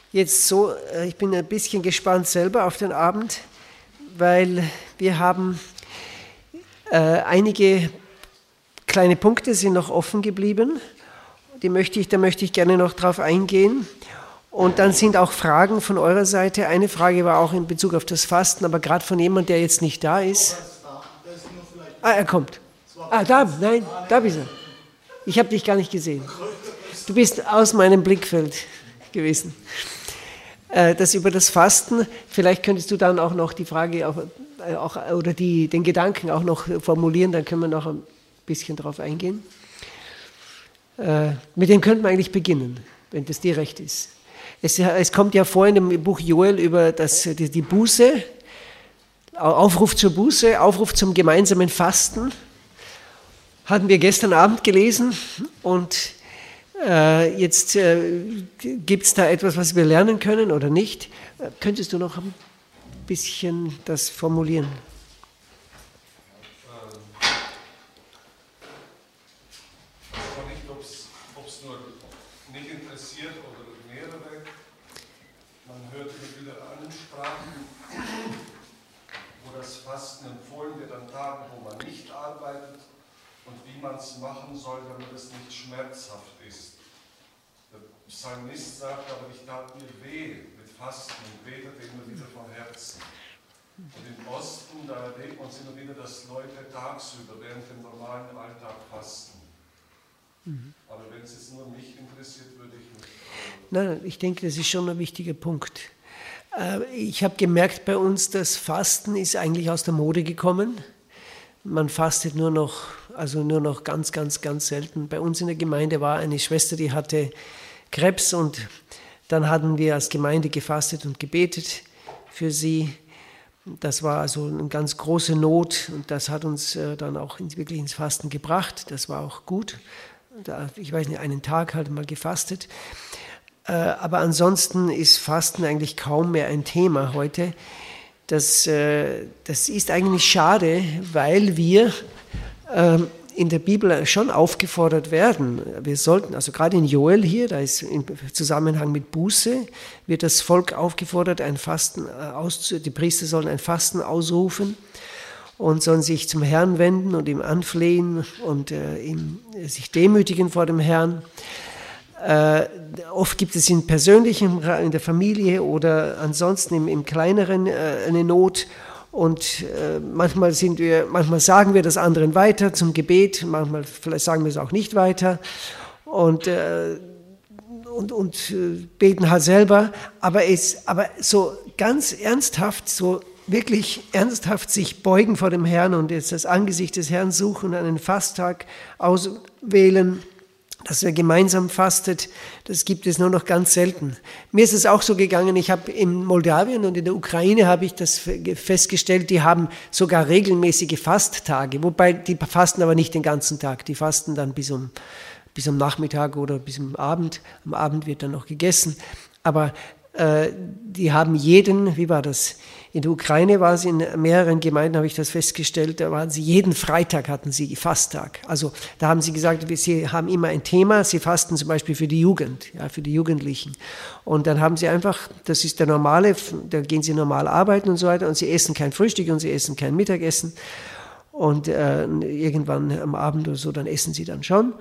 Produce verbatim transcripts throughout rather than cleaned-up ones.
jetzt so, ich bin ein bisschen gespannt selber auf den Abend, weil wir haben äh, einige kleine Punkte sind noch offen geblieben. Die möchte ich, da möchte ich gerne noch drauf eingehen. Und dann sind auch Fragen von eurer Seite. Eine Frage war auch in Bezug auf das Fasten, aber gerade von jemandem, der jetzt nicht da ist. Ah, er kommt. Ah, da, nein, da bist du. Ich habe dich gar nicht gesehen. Du bist aus meinem Blickfeld gewesen. Das über das Fasten, vielleicht könntest du dann auch noch die Frage auch, auch, oder die, den Gedanken auch noch formulieren, dann können wir noch ein bisschen drauf eingehen. Äh, mit dem könnten wir eigentlich beginnen, wenn das dir recht ist. Es, es kommt ja vor in dem Buch Joel über das, die, die Buße, Aufruf zur Buße, Aufruf zum gemeinsamen Fasten. Hatten wir gestern Abend gelesen und äh, jetzt äh, gibt es da etwas, was wir lernen können oder nicht. Äh, könntest du noch ein bisschen das formulieren? Man es machen soll, damit es nicht schmerzhaft ist. Der Psalmist sagt, aber ich tat mir weh mit Fasten und betete immer wieder von Herzen. Und im Osten, da erlebt man es immer wieder, dass Leute tagsüber während dem normalen Alltag fasten. Mhm. Aber wenn es jetzt nur mich interessiert, würde ich nicht. Nein, ich denke, das ist schon ein wichtiger Punkt. Ich habe gemerkt bei uns, das Fasten ist eigentlich aus der Mode gekommen. Man fastet nur noch, also nur noch ganz, ganz, ganz selten. Bei uns in der Gemeinde war eine Schwester, die hatte Krebs und dann hatten wir als Gemeinde gefastet und gebetet für sie. Das war also eine ganz große Not und das hat uns dann auch wirklich ins Fasten gebracht. Das war auch gut. Ich weiß nicht, einen Tag halt mal gefastet. Aber ansonsten ist Fasten eigentlich kaum mehr ein Thema heute. Das, das ist eigentlich schade, weil wir in der Bibel schon aufgefordert werden. Wir sollten, also gerade in Joel hier, da ist im Zusammenhang mit Buße, wird das Volk aufgefordert, ein Fasten auszu, die Priester sollen ein Fasten ausrufen und sollen sich zum Herrn wenden und ihm anflehen und ihm, sich demütigen vor dem Herrn. Äh, oft gibt es in persönlichen, in der Familie oder ansonsten im, im kleineren äh, eine Not und äh, manchmal sind wir, manchmal sagen wir das anderen weiter zum Gebet, manchmal vielleicht sagen wir es auch nicht weiter und, äh, und, und äh, beten halt selber, aber, es, aber so ganz ernsthaft, so wirklich ernsthaft sich beugen vor dem Herrn und jetzt das Angesicht des Herrn suchen, einen Fasttag auswählen, dass er gemeinsam fastet, das gibt es nur noch ganz selten. Mir ist es auch so gegangen, ich habe in Moldawien und in der Ukraine habe ich das festgestellt, die haben sogar regelmäßige Fasttage, wobei die fasten aber nicht den ganzen Tag, die fasten dann bis um, bis um Nachmittag oder bis am Abend, am Abend wird dann noch gegessen, aber äh, die haben jeden, wie war das? In der Ukraine war es in mehreren Gemeinden, habe ich das festgestellt, da waren sie jeden Freitag hatten sie Fasttag. Also da haben sie gesagt, sie haben immer ein Thema, sie fasten zum Beispiel für die Jugend, ja, für die Jugendlichen. Und dann haben sie einfach, das ist der normale, da gehen sie normal arbeiten und so weiter und sie essen kein Frühstück und sie essen kein Mittagessen. Und äh, irgendwann am Abend oder so, dann essen sie dann schon.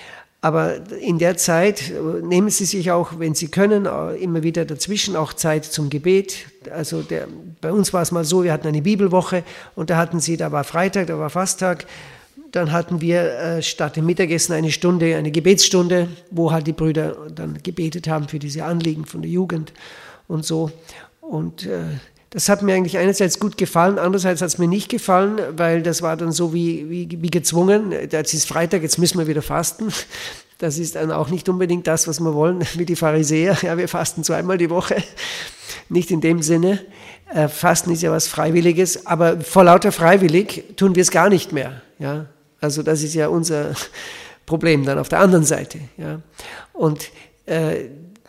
Aber in der Zeit nehmen Sie sich auch, wenn Sie können, immer wieder dazwischen auch Zeit zum Gebet. Also der, bei uns war es mal so, wir hatten eine Bibelwoche und da hatten Sie, da war Freitag, da war Fasttag. Dann hatten wir äh, statt dem Mittagessen eine Stunde, eine Gebetsstunde, wo halt die Brüder dann gebetet haben für diese Anliegen von der Jugend und so. Und äh, das hat mir eigentlich einerseits gut gefallen, andererseits hat es mir nicht gefallen, weil das war dann so wie, wie, wie gezwungen. Jetzt ist Freitag, jetzt müssen wir wieder fasten. Das ist dann auch nicht unbedingt das, was wir wollen, wie die Pharisäer. Ja, wir fasten zweimal die Woche. Nicht in dem Sinne. Äh, Fasten ist ja was Freiwilliges, aber vor lauter freiwillig tun wir es gar nicht mehr. Ja, also das ist ja unser Problem dann auf der anderen Seite. Ja, und äh,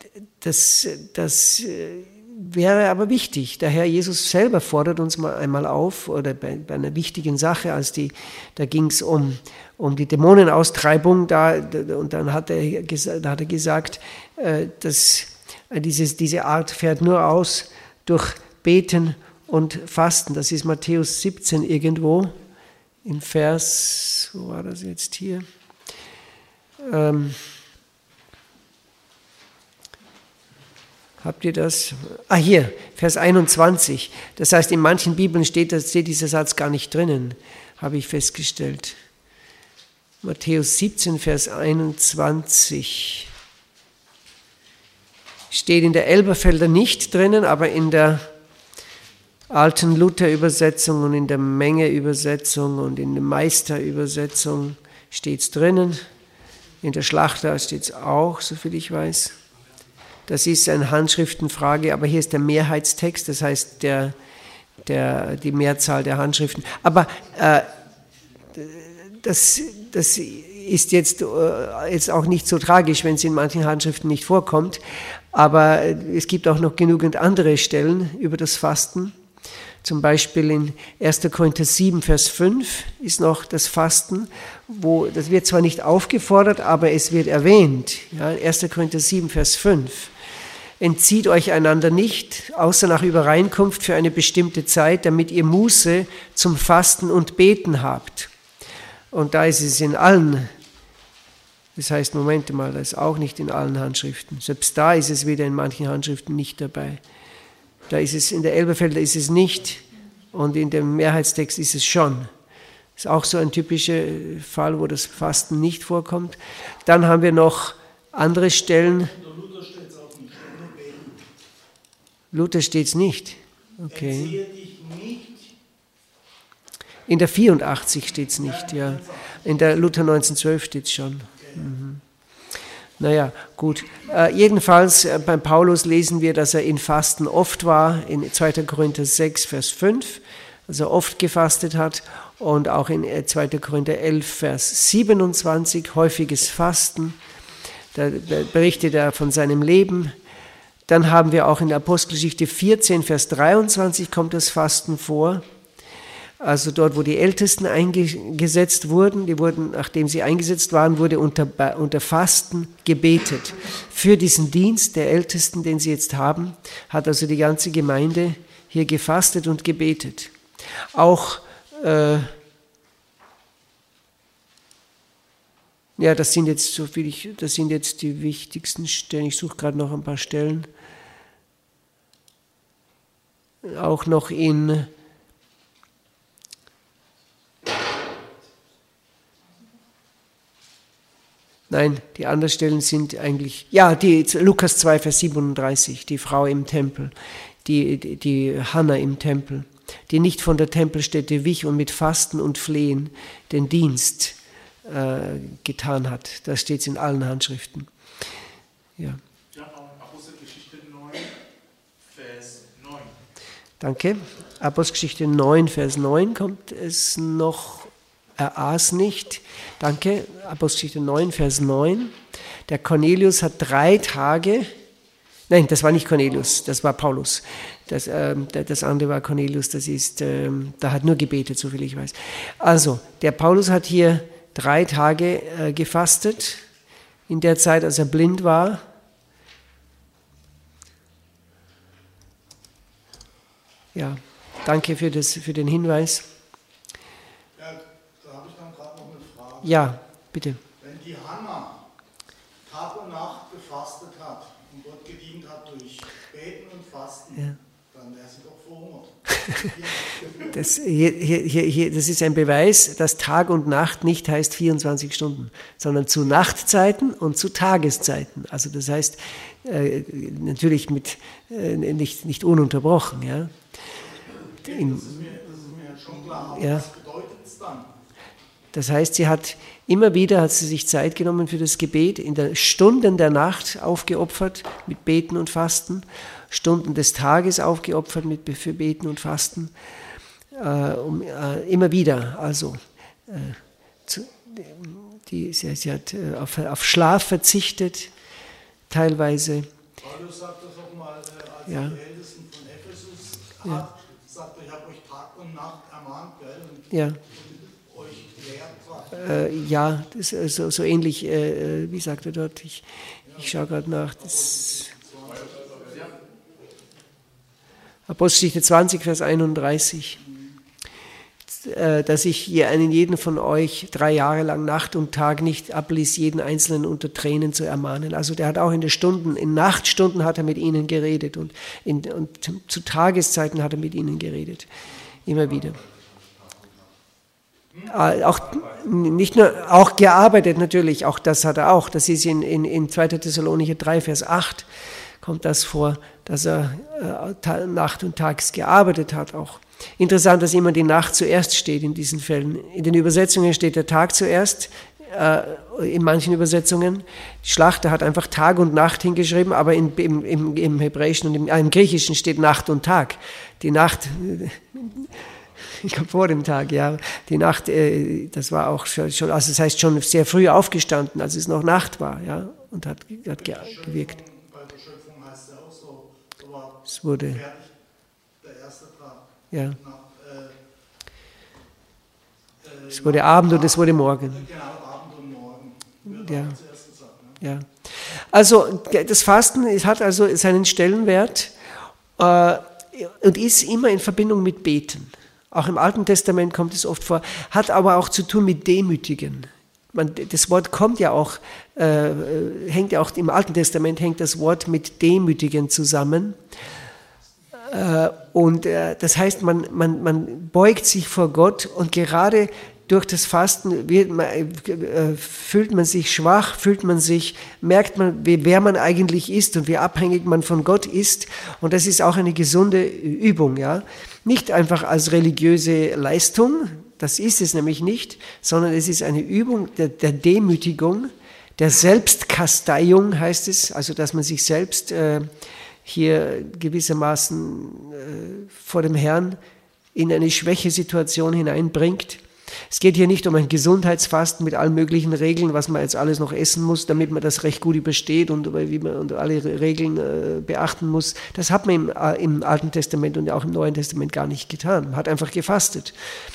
das, das äh, wäre aber wichtig. Der Herr Jesus selber fordert uns mal einmal auf, oder bei, bei einer wichtigen Sache, als die, da ging es um, um die Dämonenaustreibung, da, und dann hat er, da hat er gesagt, äh, dass Dieses, diese Art fährt nur aus durch Beten und Fasten. Das ist Matthäus siebzehn irgendwo, in Vers, wo war das jetzt hier? Ähm, habt ihr das? Ah, hier, Vers einundzwanzig. Das heißt, in manchen Bibeln steht, steht dieser Satz gar nicht drinnen, habe ich festgestellt. Matthäus siebzehn, Vers einundzwanzig. Steht in der Elberfelder nicht drinnen, aber in der alten Luther-Übersetzung und in der Menge-Übersetzung und in der Meister-Übersetzung steht es drinnen. In der Schlachter steht es auch, soviel ich weiß. Das ist eine Handschriftenfrage, aber hier ist der Mehrheitstext, das heißt der, der, die Mehrzahl der Handschriften. Aber äh, das, das ist jetzt, äh, jetzt auch nicht so tragisch, wenn es in manchen Handschriften nicht vorkommt. Aber es gibt auch noch genügend andere Stellen über das Fasten. Zum Beispiel in erster Korinther sieben, Vers fünf ist noch das Fasten, wo das wird zwar nicht aufgefordert, aber es wird erwähnt. Ja, erster Korinther sieben, Vers fünf. Entzieht euch einander nicht, außer nach Übereinkunft für eine bestimmte Zeit, damit ihr Muße zum Fasten und Beten habt. Und da ist es in allen, das heißt, Moment mal, das ist auch nicht in allen Handschriften. Selbst da ist es wieder in manchen Handschriften nicht dabei. Da ist es, in der Elberfelder ist es nicht und in dem Mehrheitstext ist es schon. Das ist auch so ein typischer Fall, wo das Fasten nicht vorkommt. Dann haben wir noch andere Stellen. Luther steht es auch nicht, nur beten. Luther steht es nicht. Okay. Entziehe dich nicht. In der vierundachtzig steht es nicht, ja. In der Luther neunzehnhundertzwölf steht es schon. Mhm. Naja, gut. Äh, jedenfalls äh, beim Paulus lesen wir, dass er in Fasten oft war, in zweiter Korinther sechs, Vers fünf, also oft gefastet hat, und auch in äh, zweiter Korinther elf, Vers siebenundzwanzig, häufiges Fasten. Da, da berichtet er von seinem Leben. Dann haben wir auch in der Apostelgeschichte vierzehn, Vers dreiundzwanzig kommt das Fasten vor. Also dort, wo die Ältesten eingesetzt wurden, die wurden, nachdem sie eingesetzt waren, wurde unter, unter Fasten gebetet. Für diesen Dienst der Ältesten, den sie jetzt haben, hat also die ganze Gemeinde hier gefastet und gebetet. Auch, äh, ja, das sind jetzt so viel ich, das sind jetzt die wichtigsten Stellen. Ich suche gerade noch ein paar Stellen. Auch noch in Nein, die anderen Stellen sind eigentlich, ja, die Lukas zwei, Vers siebenunddreißig, die Frau im Tempel, die, die, die Hanna im Tempel, die nicht von der Tempelstätte wich und mit Fasten und Flehen den Dienst äh, getan hat. Das steht in allen Handschriften. Ja. Ja, Apostelgeschichte neun, Vers neun. Danke. Apostelgeschichte neun, Vers neun kommt es noch. Er aß nicht. Danke. Apostelgeschichte neun, Vers neun. Der Cornelius hat drei Tage, nein, das war nicht Cornelius, das war Paulus. Das, äh, das andere war Cornelius, das ist, äh, da hat nur gebetet, soviel ich weiß. Also, der Paulus hat hier drei Tage äh, gefastet, in der Zeit, als er blind war. Ja, danke für, das, für den Hinweis. Ja, bitte. Wenn die Hanna Tag und Nacht gefastet hat und Gott gedient hat durch Beten und Fasten, ja, dann wäre sie doch verhungert. Das, hier, hier, hier, das ist ein Beweis, dass Tag und Nacht nicht heißt vierundzwanzig Stunden, sondern zu Nachtzeiten und zu Tageszeiten. Also das heißt äh, natürlich mit, äh, nicht, nicht ununterbrochen. Ja. In, das, ist mir, das ist mir schon klar, aber ja. Was bedeutet es dann? Das heißt, sie hat immer wieder hat sie sich Zeit genommen für das Gebet, in den Stunden der Nacht aufgeopfert mit Beten und Fasten, Stunden des Tages aufgeopfert mit für Beten und Fasten, äh, um, äh, immer wieder. Also äh, zu, die, sie, sie hat äh, auf, auf Schlaf verzichtet, teilweise. Paulus sagt das auch mal, äh, als ja. die Ältesten von Ephesus ja. hat, sagt er, ich habe euch Tag und Nacht ermahnt, gell? Und ja. Äh, ja, das ist so, so ähnlich, äh, wie sagt er dort, ich, ich schaue gerade nach. Das, Apostelgeschichte zwanzig, Vers einunddreißig. Dass ich hier einen jeden von euch drei Jahre lang Nacht und Tag nicht abließ, jeden Einzelnen unter Tränen zu ermahnen. Also der hat auch in den Stunden, in Nachtstunden hat er mit ihnen geredet und, in, und zu Tageszeiten hat er mit ihnen geredet. Immer wieder. Auch nicht nur, auch gearbeitet natürlich, auch das hat er auch. Das ist in, in, in zweiter Thessalonicher drei, Vers acht kommt das vor, dass er äh, Nacht und Tags gearbeitet hat auch. Interessant, dass immer die Nacht zuerst steht in diesen Fällen. In den Übersetzungen steht der Tag zuerst, äh, in manchen Übersetzungen. Die Schlachter hat einfach Tag und Nacht hingeschrieben, aber in, im, im, im Hebräischen und im, äh, im Griechischen steht Nacht und Tag. Die Nacht, ich glaube vor dem Tag, ja. Die Nacht, äh, das war auch schon, also das heißt schon sehr früh aufgestanden, als es noch Nacht war, ja, und hat, hat ge gewirkt. Bei der Schöpfung heißt es auch so, so war Es wurde, fertig der erste Tag. ja. Nach, äh, äh, Es wurde Abend und es wurde Morgen. Genau, Abend und Morgen. Wird Ja. auch zuerst gesagt, ne? Ja. Also das Fasten es hat also seinen Stellenwert äh, und ist immer in Verbindung mit Beten. Auch im Alten Testament kommt es oft vor, hat aber auch zu tun mit Demütigen. Man, das Wort kommt ja auch, äh, hängt ja auch im Alten Testament hängt das Wort mit Demütigen zusammen. Äh, und äh, das heißt, man, man, man beugt sich vor Gott und gerade durch das Fasten wird man, äh, fühlt man sich schwach, fühlt man sich, merkt man, wie, wer man eigentlich ist und wie abhängig man von Gott ist. Und das ist auch eine gesunde Übung, ja. Nicht einfach als religiöse Leistung, das ist es nämlich nicht, sondern es ist eine Übung der, der Demütigung, der Selbstkasteiung heißt es, also dass man sich selbst äh, hier gewissermaßen äh, vor dem Herrn in eine Schwächesituation hineinbringt. Es geht hier nicht um ein Gesundheitsfasten mit allen möglichen Regeln, was man jetzt alles noch essen muss, damit man das recht gut übersteht und wie man und alle Regeln äh, beachten muss. Das hat man im, äh, im Alten Testament und auch im Neuen Testament gar nicht getan. Man hat einfach gefastet.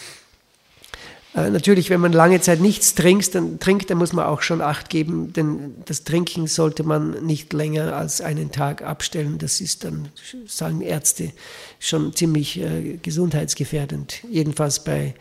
Äh, natürlich, wenn man lange Zeit nichts trinkt dann, trinkt, dann muss man auch schon Acht geben, denn das Trinken sollte man nicht länger als einen Tag abstellen. Das ist dann, sagen Ärzte, schon ziemlich äh, gesundheitsgefährdend. Jedenfalls bei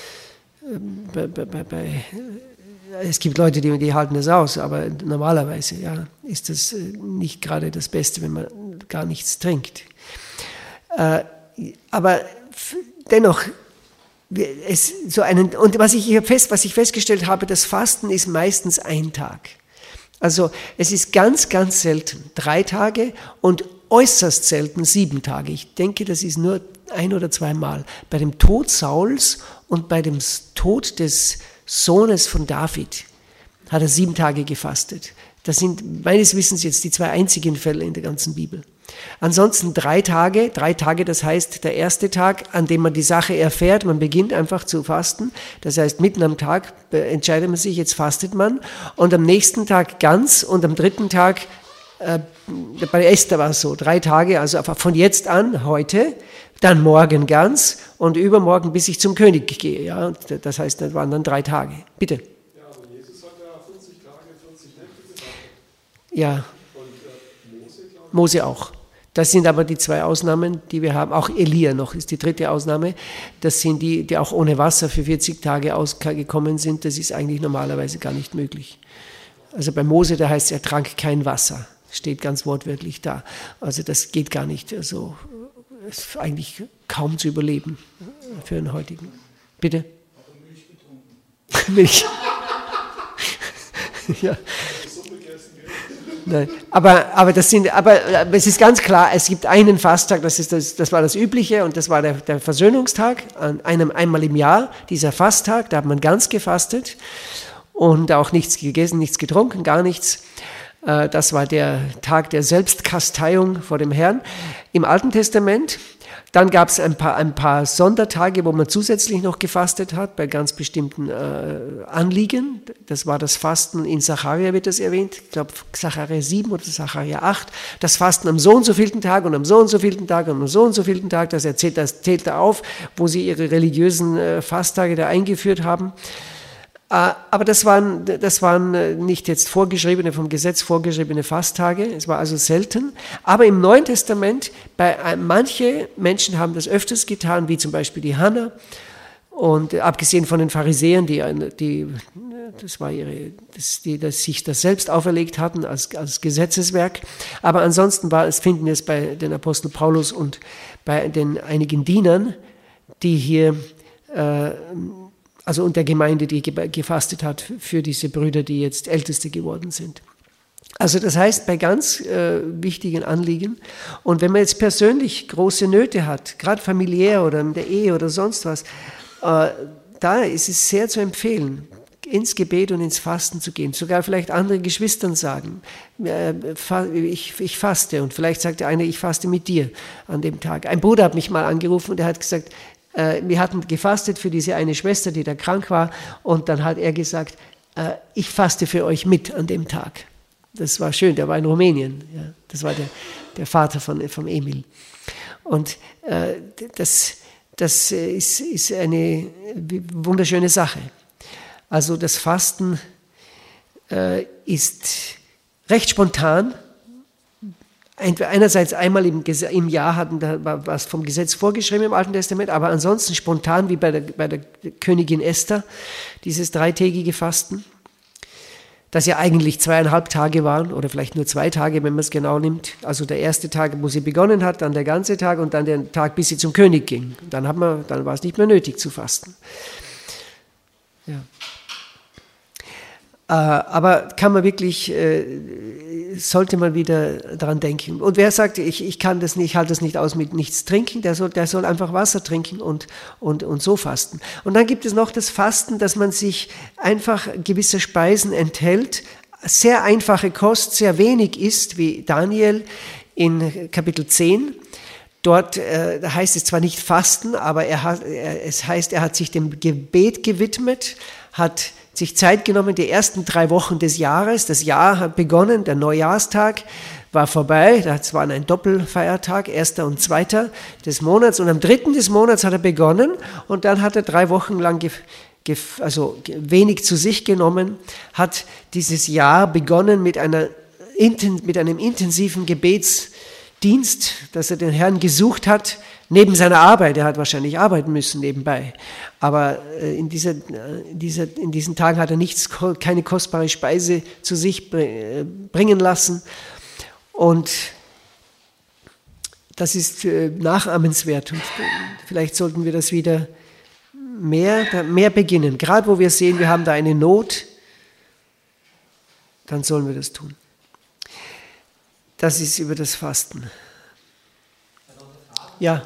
Bei, bei, bei, es gibt Leute, die, die halten das aus, aber normalerweise ja, ist das nicht gerade das Beste, wenn man gar nichts trinkt. Äh, aber dennoch, es, so einen, und was ich, hier fest, was ich festgestellt habe, das Fasten ist meistens ein Tag. Also es ist ganz, ganz selten drei Tage und äußerst selten sieben Tage. Ich denke, das ist nur ein oder zweimal. Bei dem Tod Sauls und bei dem Tod des Sohnes von David hat er sieben Tage gefastet. Das sind meines Wissens jetzt die zwei einzigen Fälle in der ganzen Bibel. Ansonsten drei Tage, drei Tage, das heißt der erste Tag, an dem man die Sache erfährt, man beginnt einfach zu fasten, das heißt mitten am Tag entscheidet man sich, jetzt fastet man und am nächsten Tag ganz und am dritten Tag, äh, bei Esther war es so, drei Tage, also von jetzt an, heute, dann morgen ganz und übermorgen, bis ich zum König gehe. Ja? Das heißt, das waren dann drei Tage. Bitte. Ja, aber Jesus hat ja vierzig Tage, vierzig Nächte gefasten. Ja. Und äh, Mose, glaube ich. Mose auch. Das sind aber die zwei Ausnahmen, die wir haben. Auch Elia noch ist die dritte Ausnahme. Das sind die, die auch ohne Wasser für vierzig Tage ausgekommen sind. Das ist eigentlich normalerweise gar nicht möglich. Also bei Mose, da heißt es, er trank kein Wasser. Steht ganz wortwörtlich da. Also das geht gar nicht. Also ist eigentlich kaum zu überleben für einen heutigen. Bitte? Milch. Ja. Nein, aber, aber, das sind, aber es ist ganz klar, es gibt einen Fasttag, das, ist das, das war das Übliche und das war der, der Versöhnungstag, an einem, einmal im Jahr, dieser Fasttag, da hat man ganz gefastet und auch nichts gegessen, nichts getrunken, gar nichts. Das war der Tag der Selbstkasteiung vor dem Herrn im Alten Testament. Dann gab es ein paar, ein paar Sondertage, wo man zusätzlich noch gefastet hat, bei ganz bestimmten äh, Anliegen. Das war das Fasten, in Sacharja wird das erwähnt, ich glaube Sacharja sieben oder Sacharja acht. Das Fasten am so und so vielten Tag und am so und so vielten Tag und am so und so vielten Tag, das erzählt, das zählt er auf, wo sie ihre religiösen äh, Fasttage da eingeführt haben. Aber das waren, das waren nicht jetzt vorgeschriebene, vom Gesetz vorgeschriebene Fasttage, es war also selten. Aber im Neuen Testament, bei manche Menschen haben das öfters getan, wie zum Beispiel die Hannah. Und abgesehen von den Pharisäern, die, die, das war ihre, das, die das sich das selbst auferlegt hatten als, als Gesetzeswerk. Aber ansonsten war es, finden wir es bei den Apostel Paulus und bei den einigen Dienern, die hier, äh, also und der Gemeinde, die gefastet hat für diese Brüder, die jetzt Älteste geworden sind. Also das heißt, bei ganz äh, wichtigen Anliegen. Und wenn man jetzt persönlich große Nöte hat, gerade familiär oder in der Ehe oder sonst was, äh, da ist es sehr zu empfehlen, ins Gebet und ins Fasten zu gehen. Sogar vielleicht andere Geschwistern sagen, äh, ich, ich faste. Und vielleicht sagt der eine, ich faste mit dir an dem Tag. Ein Bruder hat mich mal angerufen und er hat gesagt, äh, wir hatten gefastet für diese eine Schwester, die da krank war. Und dann hat er gesagt, äh, ich faste für euch mit an dem Tag. Das war schön, der war in Rumänien. Ja. Das war der, der Vater von, von Emil. Und äh, das, das ist, ist eine wunderschöne Sache. Also das Fasten äh, ist recht spontan. Einerseits einmal im, im Jahr hatten da war was vom Gesetz vorgeschrieben im Alten Testament, aber ansonsten spontan wie bei der, bei der Königin Esther, dieses dreitägige Fasten, das ja eigentlich zweieinhalb Tage waren oder vielleicht nur zwei Tage, wenn man es genau nimmt. Also der erste Tag, wo sie begonnen hat, dann der ganze Tag und dann der Tag, bis sie zum König ging. Dann, hat man, dann war es nicht mehr nötig zu fasten. Ja. Aber kann man wirklich, sollte man wieder dran denken. Und wer sagt, ich, ich kann das nicht, ich halte das nicht aus mit nichts trinken, der soll, der soll einfach Wasser trinken und, und, und so fasten. Und dann gibt es noch das Fasten, dass man sich einfach gewisser Speisen enthält, sehr einfache Kost, sehr wenig isst, wie Daniel in Kapitel zehn. Dort äh, heißt es zwar nicht Fasten, aber er hat, er, es heißt, er hat sich dem Gebet gewidmet, hat sich Zeit genommen, die ersten drei Wochen des Jahres. Das Jahr hat begonnen, der Neujahrstag war vorbei, das war ein Doppelfeiertag, erster und zweiter des Monats. Und am dritten des Monats hat er begonnen und dann hat er drei Wochen lang gef- gef- also wenig zu sich genommen, hat dieses Jahr begonnen mit, einer, mit einem intensiven Gebetsdienst, dass er den Herrn gesucht hat, neben seiner Arbeit. Er hat wahrscheinlich arbeiten müssen nebenbei. Aber in, dieser, in, dieser, in diesen Tagen hat er nichts, keine kostbare Speise zu sich bringen lassen. Und das ist nachahmenswert. Und vielleicht sollten wir das wieder mehr, mehr beginnen. Gerade wo wir sehen, wir haben da eine Not, dann sollen wir das tun. Das ist über das Fasten. Ja.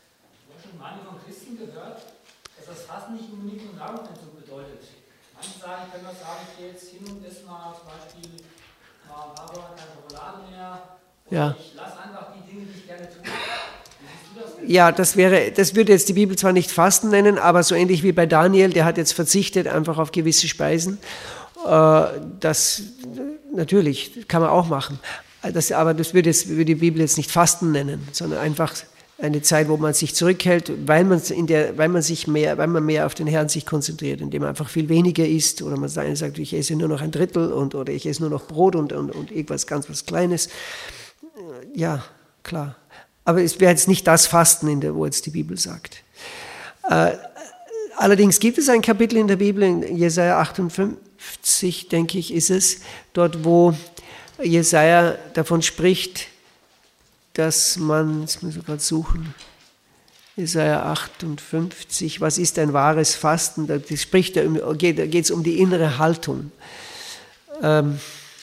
Ja. Ich lasse einfach die Dinge, die ich gerne tue. Das ja, das wäre, das würde jetzt die Bibel zwar nicht Fasten nennen, aber so ähnlich wie bei Daniel, der hat jetzt verzichtet einfach auf gewisse Speisen. Das natürlich kann man auch machen. Das, aber das würde, jetzt, würde die Bibel jetzt nicht Fasten nennen, sondern einfach eine Zeit, wo man sich zurückhält, weil man in der, weil man sich mehr, weil man mehr auf den Herrn sich konzentriert, indem man einfach viel weniger isst oder man sagt, ich esse nur noch ein Drittel und oder ich esse nur noch Brot und und, und irgendwas ganz was Kleines. Ja, klar. Aber es wäre jetzt nicht das Fasten, in der, wo jetzt die Bibel sagt. Äh, allerdings gibt es ein Kapitel in der Bibel, in Jesaja achtundfünfzig, denke ich, ist es, dort, wo Jesaja davon spricht, dass man, jetzt muss ich gerade suchen, Jesaja achtundfünfzig, was ist ein wahres Fasten? Da spricht er, geht es um die innere Haltung. Ähm,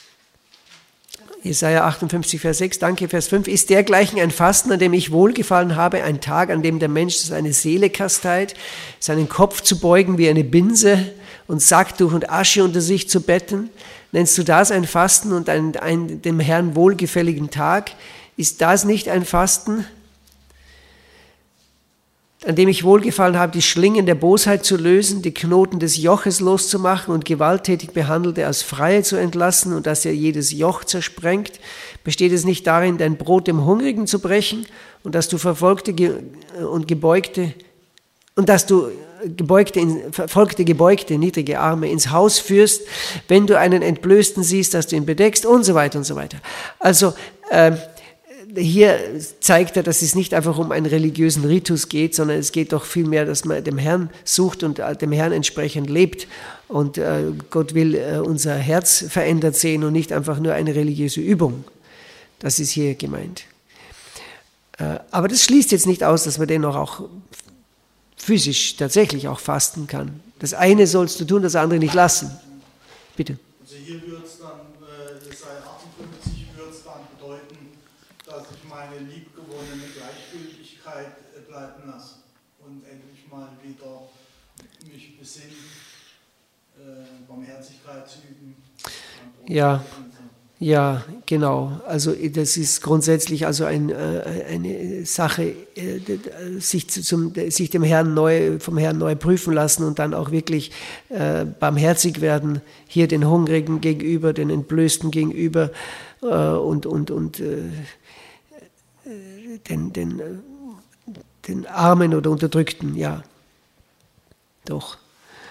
Jesaja achtundfünfzig, Vers sechs, danke, Vers fünf, ist dergleichen ein Fasten, an dem ich wohlgefallen habe, ein Tag, an dem der Mensch seine Seele kasteit, seinen Kopf zu beugen wie eine Binse und Sacktuch und Asche unter sich zu betten? Nennst du das ein Fasten und ein, ein dem Herrn wohlgefälligen Tag? Ist das nicht ein Fasten, an dem ich wohlgefallen habe, die Schlingen der Bosheit zu lösen, die Knoten des Joches loszumachen und gewalttätig Behandelte als Freie zu entlassen und dass er jedes Joch zersprengt? Besteht es nicht darin, dein Brot dem Hungrigen zu brechen und dass du Verfolgte und Gebeugte und dass du gebeugte, verfolgte Gebeugte, niedrige Arme ins Haus führst, wenn du einen Entblößten siehst, dass du ihn bedeckst und so weiter und so weiter. Also äh, hier zeigt er, dass es nicht einfach um einen religiösen Ritus geht, sondern es geht doch vielmehr, dass man dem Herrn sucht und dem Herrn entsprechend lebt. Und äh, Gott will äh, unser Herz verändert sehen und nicht einfach nur eine religiöse Übung. Das ist hier gemeint. Äh, aber das schließt jetzt nicht aus, dass man dennoch auch physisch tatsächlich auch fasten kann. Das eine sollst du tun, das andere nicht lassen. Bitte. Also hier würde es dann, äh, Jesaja achtundfünfzig würde es dann bedeuten, dass ich meine liebgewonnene Gleichgültigkeit äh, bleiben lasse und endlich mal wieder mich besinne, äh, Barmherzigkeit zu üben. Ja. Ja, genau. Also das ist grundsätzlich also ein, äh, eine Sache, äh, sich, zum, sich dem Herrn neu, vom Herrn neu prüfen lassen und dann auch wirklich äh, barmherzig werden, hier den Hungrigen gegenüber, den Entblößten gegenüber äh, und, und, und äh, den, den, den Armen oder Unterdrückten, ja, doch.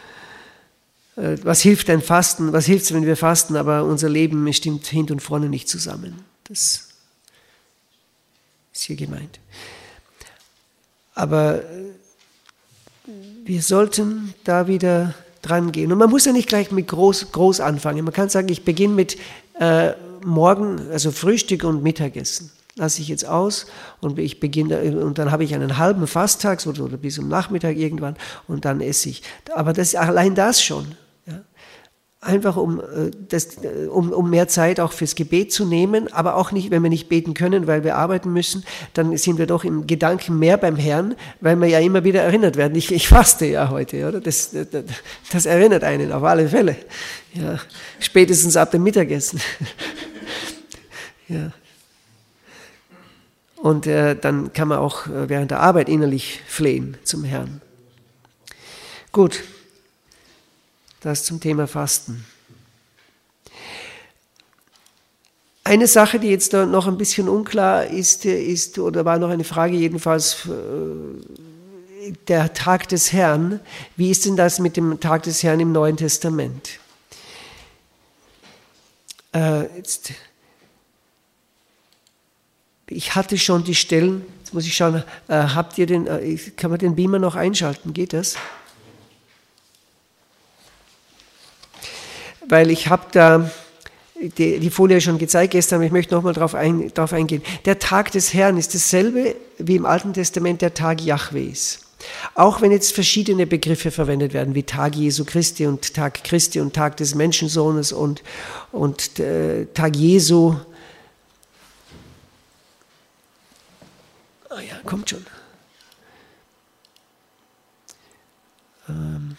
Was hilft ein Fasten? Was hilft es, wenn wir fasten, aber unser Leben stimmt hinten und vorne nicht zusammen? Das ist hier gemeint. Aber wir sollten da wieder dran gehen. Und man muss ja nicht gleich mit groß, groß anfangen. Man kann sagen, ich beginne mit äh, morgen, also Frühstück und Mittagessen. Lasse ich jetzt aus und ich beginne, und dann habe ich einen halben Fasttag oder, oder bis zum Nachmittag irgendwann und dann esse ich. Aber das, allein das schon. Ja. Einfach um, das, um, um mehr Zeit auch fürs Gebet zu nehmen, aber auch nicht, wenn wir nicht beten können, weil wir arbeiten müssen, dann sind wir doch im Gedanken mehr beim Herrn, weil wir ja immer wieder erinnert werden. Ich, ich faste ja heute, oder? Das, das, das erinnert einen auf alle Fälle. Ja. Spätestens ab dem Mittagessen. Ja. Und äh, dann kann man auch äh, während der Arbeit innerlich flehen zum Herrn. Gut, das zum Thema Fasten. Eine Sache, die jetzt da noch ein bisschen unklar ist, ist oder war noch eine Frage jedenfalls, äh, der Tag des Herrn. Wie ist denn das mit dem Tag des Herrn im Neuen Testament? Äh, jetzt... Ich hatte schon die Stellen, jetzt muss ich schauen, äh, habt ihr den, äh, kann man den Beamer noch einschalten, geht das? Weil ich habe da die, die Folie schon gezeigt gestern, aber ich möchte nochmal drauf ein, drauf eingehen. Der Tag des Herrn ist dasselbe wie im Alten Testament der Tag Jahwes. Auch wenn jetzt verschiedene Begriffe verwendet werden, wie Tag Jesu Christi und Tag Christi und Tag des Menschensohnes und, und äh, Tag Jesu. Ah ja, kommt schon. Ähm,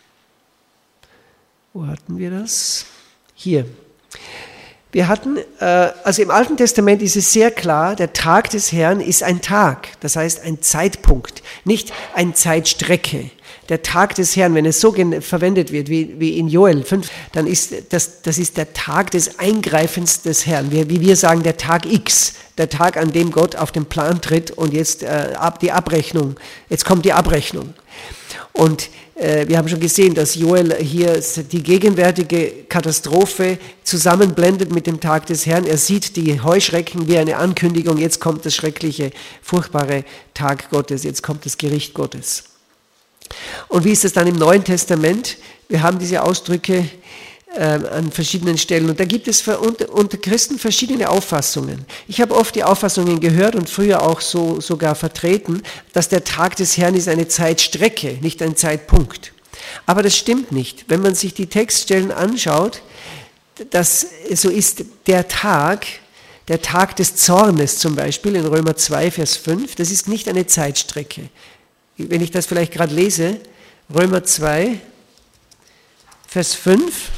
wo hatten wir das? Hier. Wir hatten, äh, also im Alten Testament ist es sehr klar, der Tag des Herrn ist ein Tag, das heißt ein Zeitpunkt, nicht eine Zeitstrecke. Der Tag des Herrn, wenn es so verwendet wird wie, wie in Joel fünf, dann ist das, das ist der Tag des Eingreifens des Herrn, wie, wie wir sagen, der Tag X, der Tag, an dem Gott auf den Plan tritt und jetzt äh, ab die Abrechnung, jetzt kommt die Abrechnung. Und äh, wir haben schon gesehen, dass Joel hier die gegenwärtige Katastrophe zusammenblendet mit dem Tag des Herrn. Er sieht die Heuschrecken wie eine Ankündigung, jetzt kommt das schreckliche, furchtbare Tag Gottes, jetzt kommt das Gericht Gottes. Und wie ist es dann im Neuen Testament? Wir haben diese Ausdrücke äh, an verschiedenen Stellen und da gibt es für, unter, unter Christen verschiedene Auffassungen. Ich habe oft die Auffassungen gehört und früher auch so sogar vertreten, dass der Tag des Herrn ist eine Zeitstrecke, nicht ein Zeitpunkt. Aber das stimmt nicht. Wenn man sich die Textstellen anschaut, dass so ist der Tag, der Tag des Zornes zum Beispiel in Römer zwei, Vers fünf, das ist nicht eine Zeitstrecke. Wenn ich das vielleicht gerade lese, Römer zwei, Vers fünf.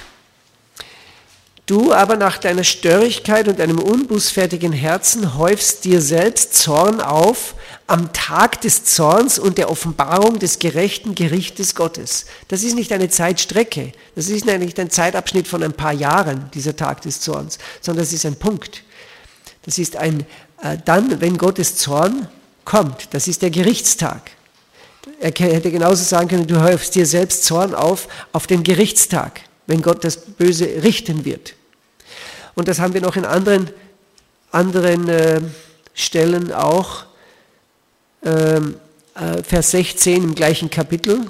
Du aber nach deiner Störrigkeit und deinem unbußfertigen Herzen häufst dir selbst Zorn auf am Tag des Zorns und der Offenbarung des gerechten Gerichtes Gottes. Das ist nicht eine Zeitstrecke, das ist nicht ein Zeitabschnitt von ein paar Jahren, dieser Tag des Zorns, sondern das ist ein Punkt. Das ist ein, äh, dann, wenn Gottes Zorn kommt, das ist der Gerichtstag. Er hätte genauso sagen können, du häufst dir selbst Zorn auf, auf den Gerichtstag, wenn Gott das Böse richten wird. Und das haben wir noch in anderen, anderen äh, Stellen auch. Ähm, äh, Vers sechzehn im gleichen Kapitel.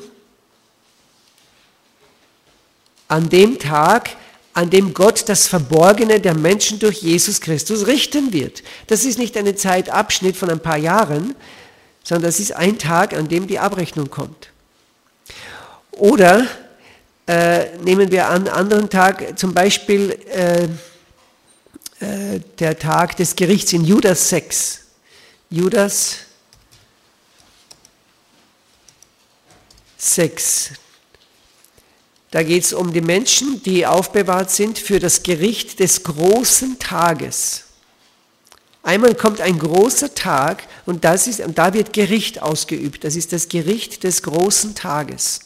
An dem Tag, an dem Gott das Verborgene der Menschen durch Jesus Christus richten wird. Das ist nicht ein Zeitabschnitt von ein paar Jahren, sondern das ist ein Tag, an dem die Abrechnung kommt. Oder äh, nehmen wir an, einen anderen Tag, zum Beispiel äh, äh, der Tag des Gerichts in Judas sechs. Judas sechs. Da geht es um die Menschen, die aufbewahrt sind für das Gericht des großen Tages. Einmal kommt ein großer Tag und, das ist, und da wird Gericht ausgeübt. Das ist das Gericht des großen Tages.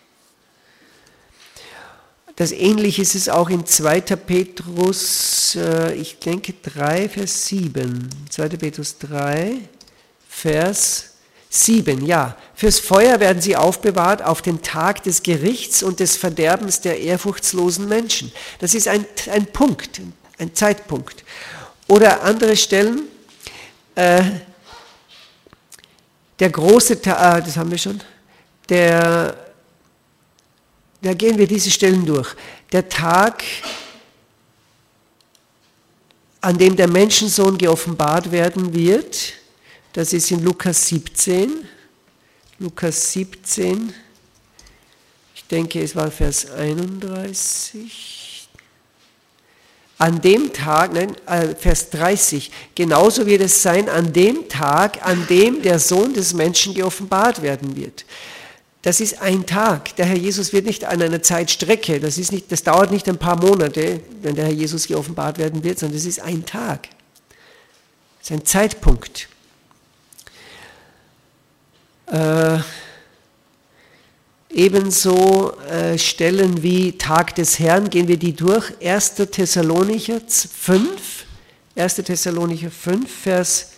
Das Ähnliche ist es auch in zweiter Petrus, ich denke drei, Vers sieben. zweiter Petrus drei, Vers sieben, ja. Fürs Feuer werden sie aufbewahrt auf den Tag des Gerichts und des Verderbens der ehrfurchtslosen Menschen. Das ist ein, ein Punkt, ein Zeitpunkt. Oder andere Stellen, äh, der große Tag, das haben wir schon, der, da gehen wir diese Stellen durch. Der Tag, an dem der Menschensohn geoffenbart werden wird, das ist in Lukas siebzehn. Lukas siebzehn, ich denke, es war Vers einunddreißig. An dem Tag, nein, Vers dreißig, genauso wird es sein an dem Tag, an dem der Sohn des Menschen geoffenbart werden wird. Das ist ein Tag. Der Herr Jesus wird nicht an einer Zeitstrecke, das, ist nicht, das dauert nicht ein paar Monate, wenn der Herr Jesus geoffenbart werden wird, sondern das ist ein Tag. Das ist ein Zeitpunkt. Äh, ebenso äh, Stellen wie Tag des Herrn, gehen wir die durch. erster Thessalonicher fünf, erster Thessalonicher fünf, Vers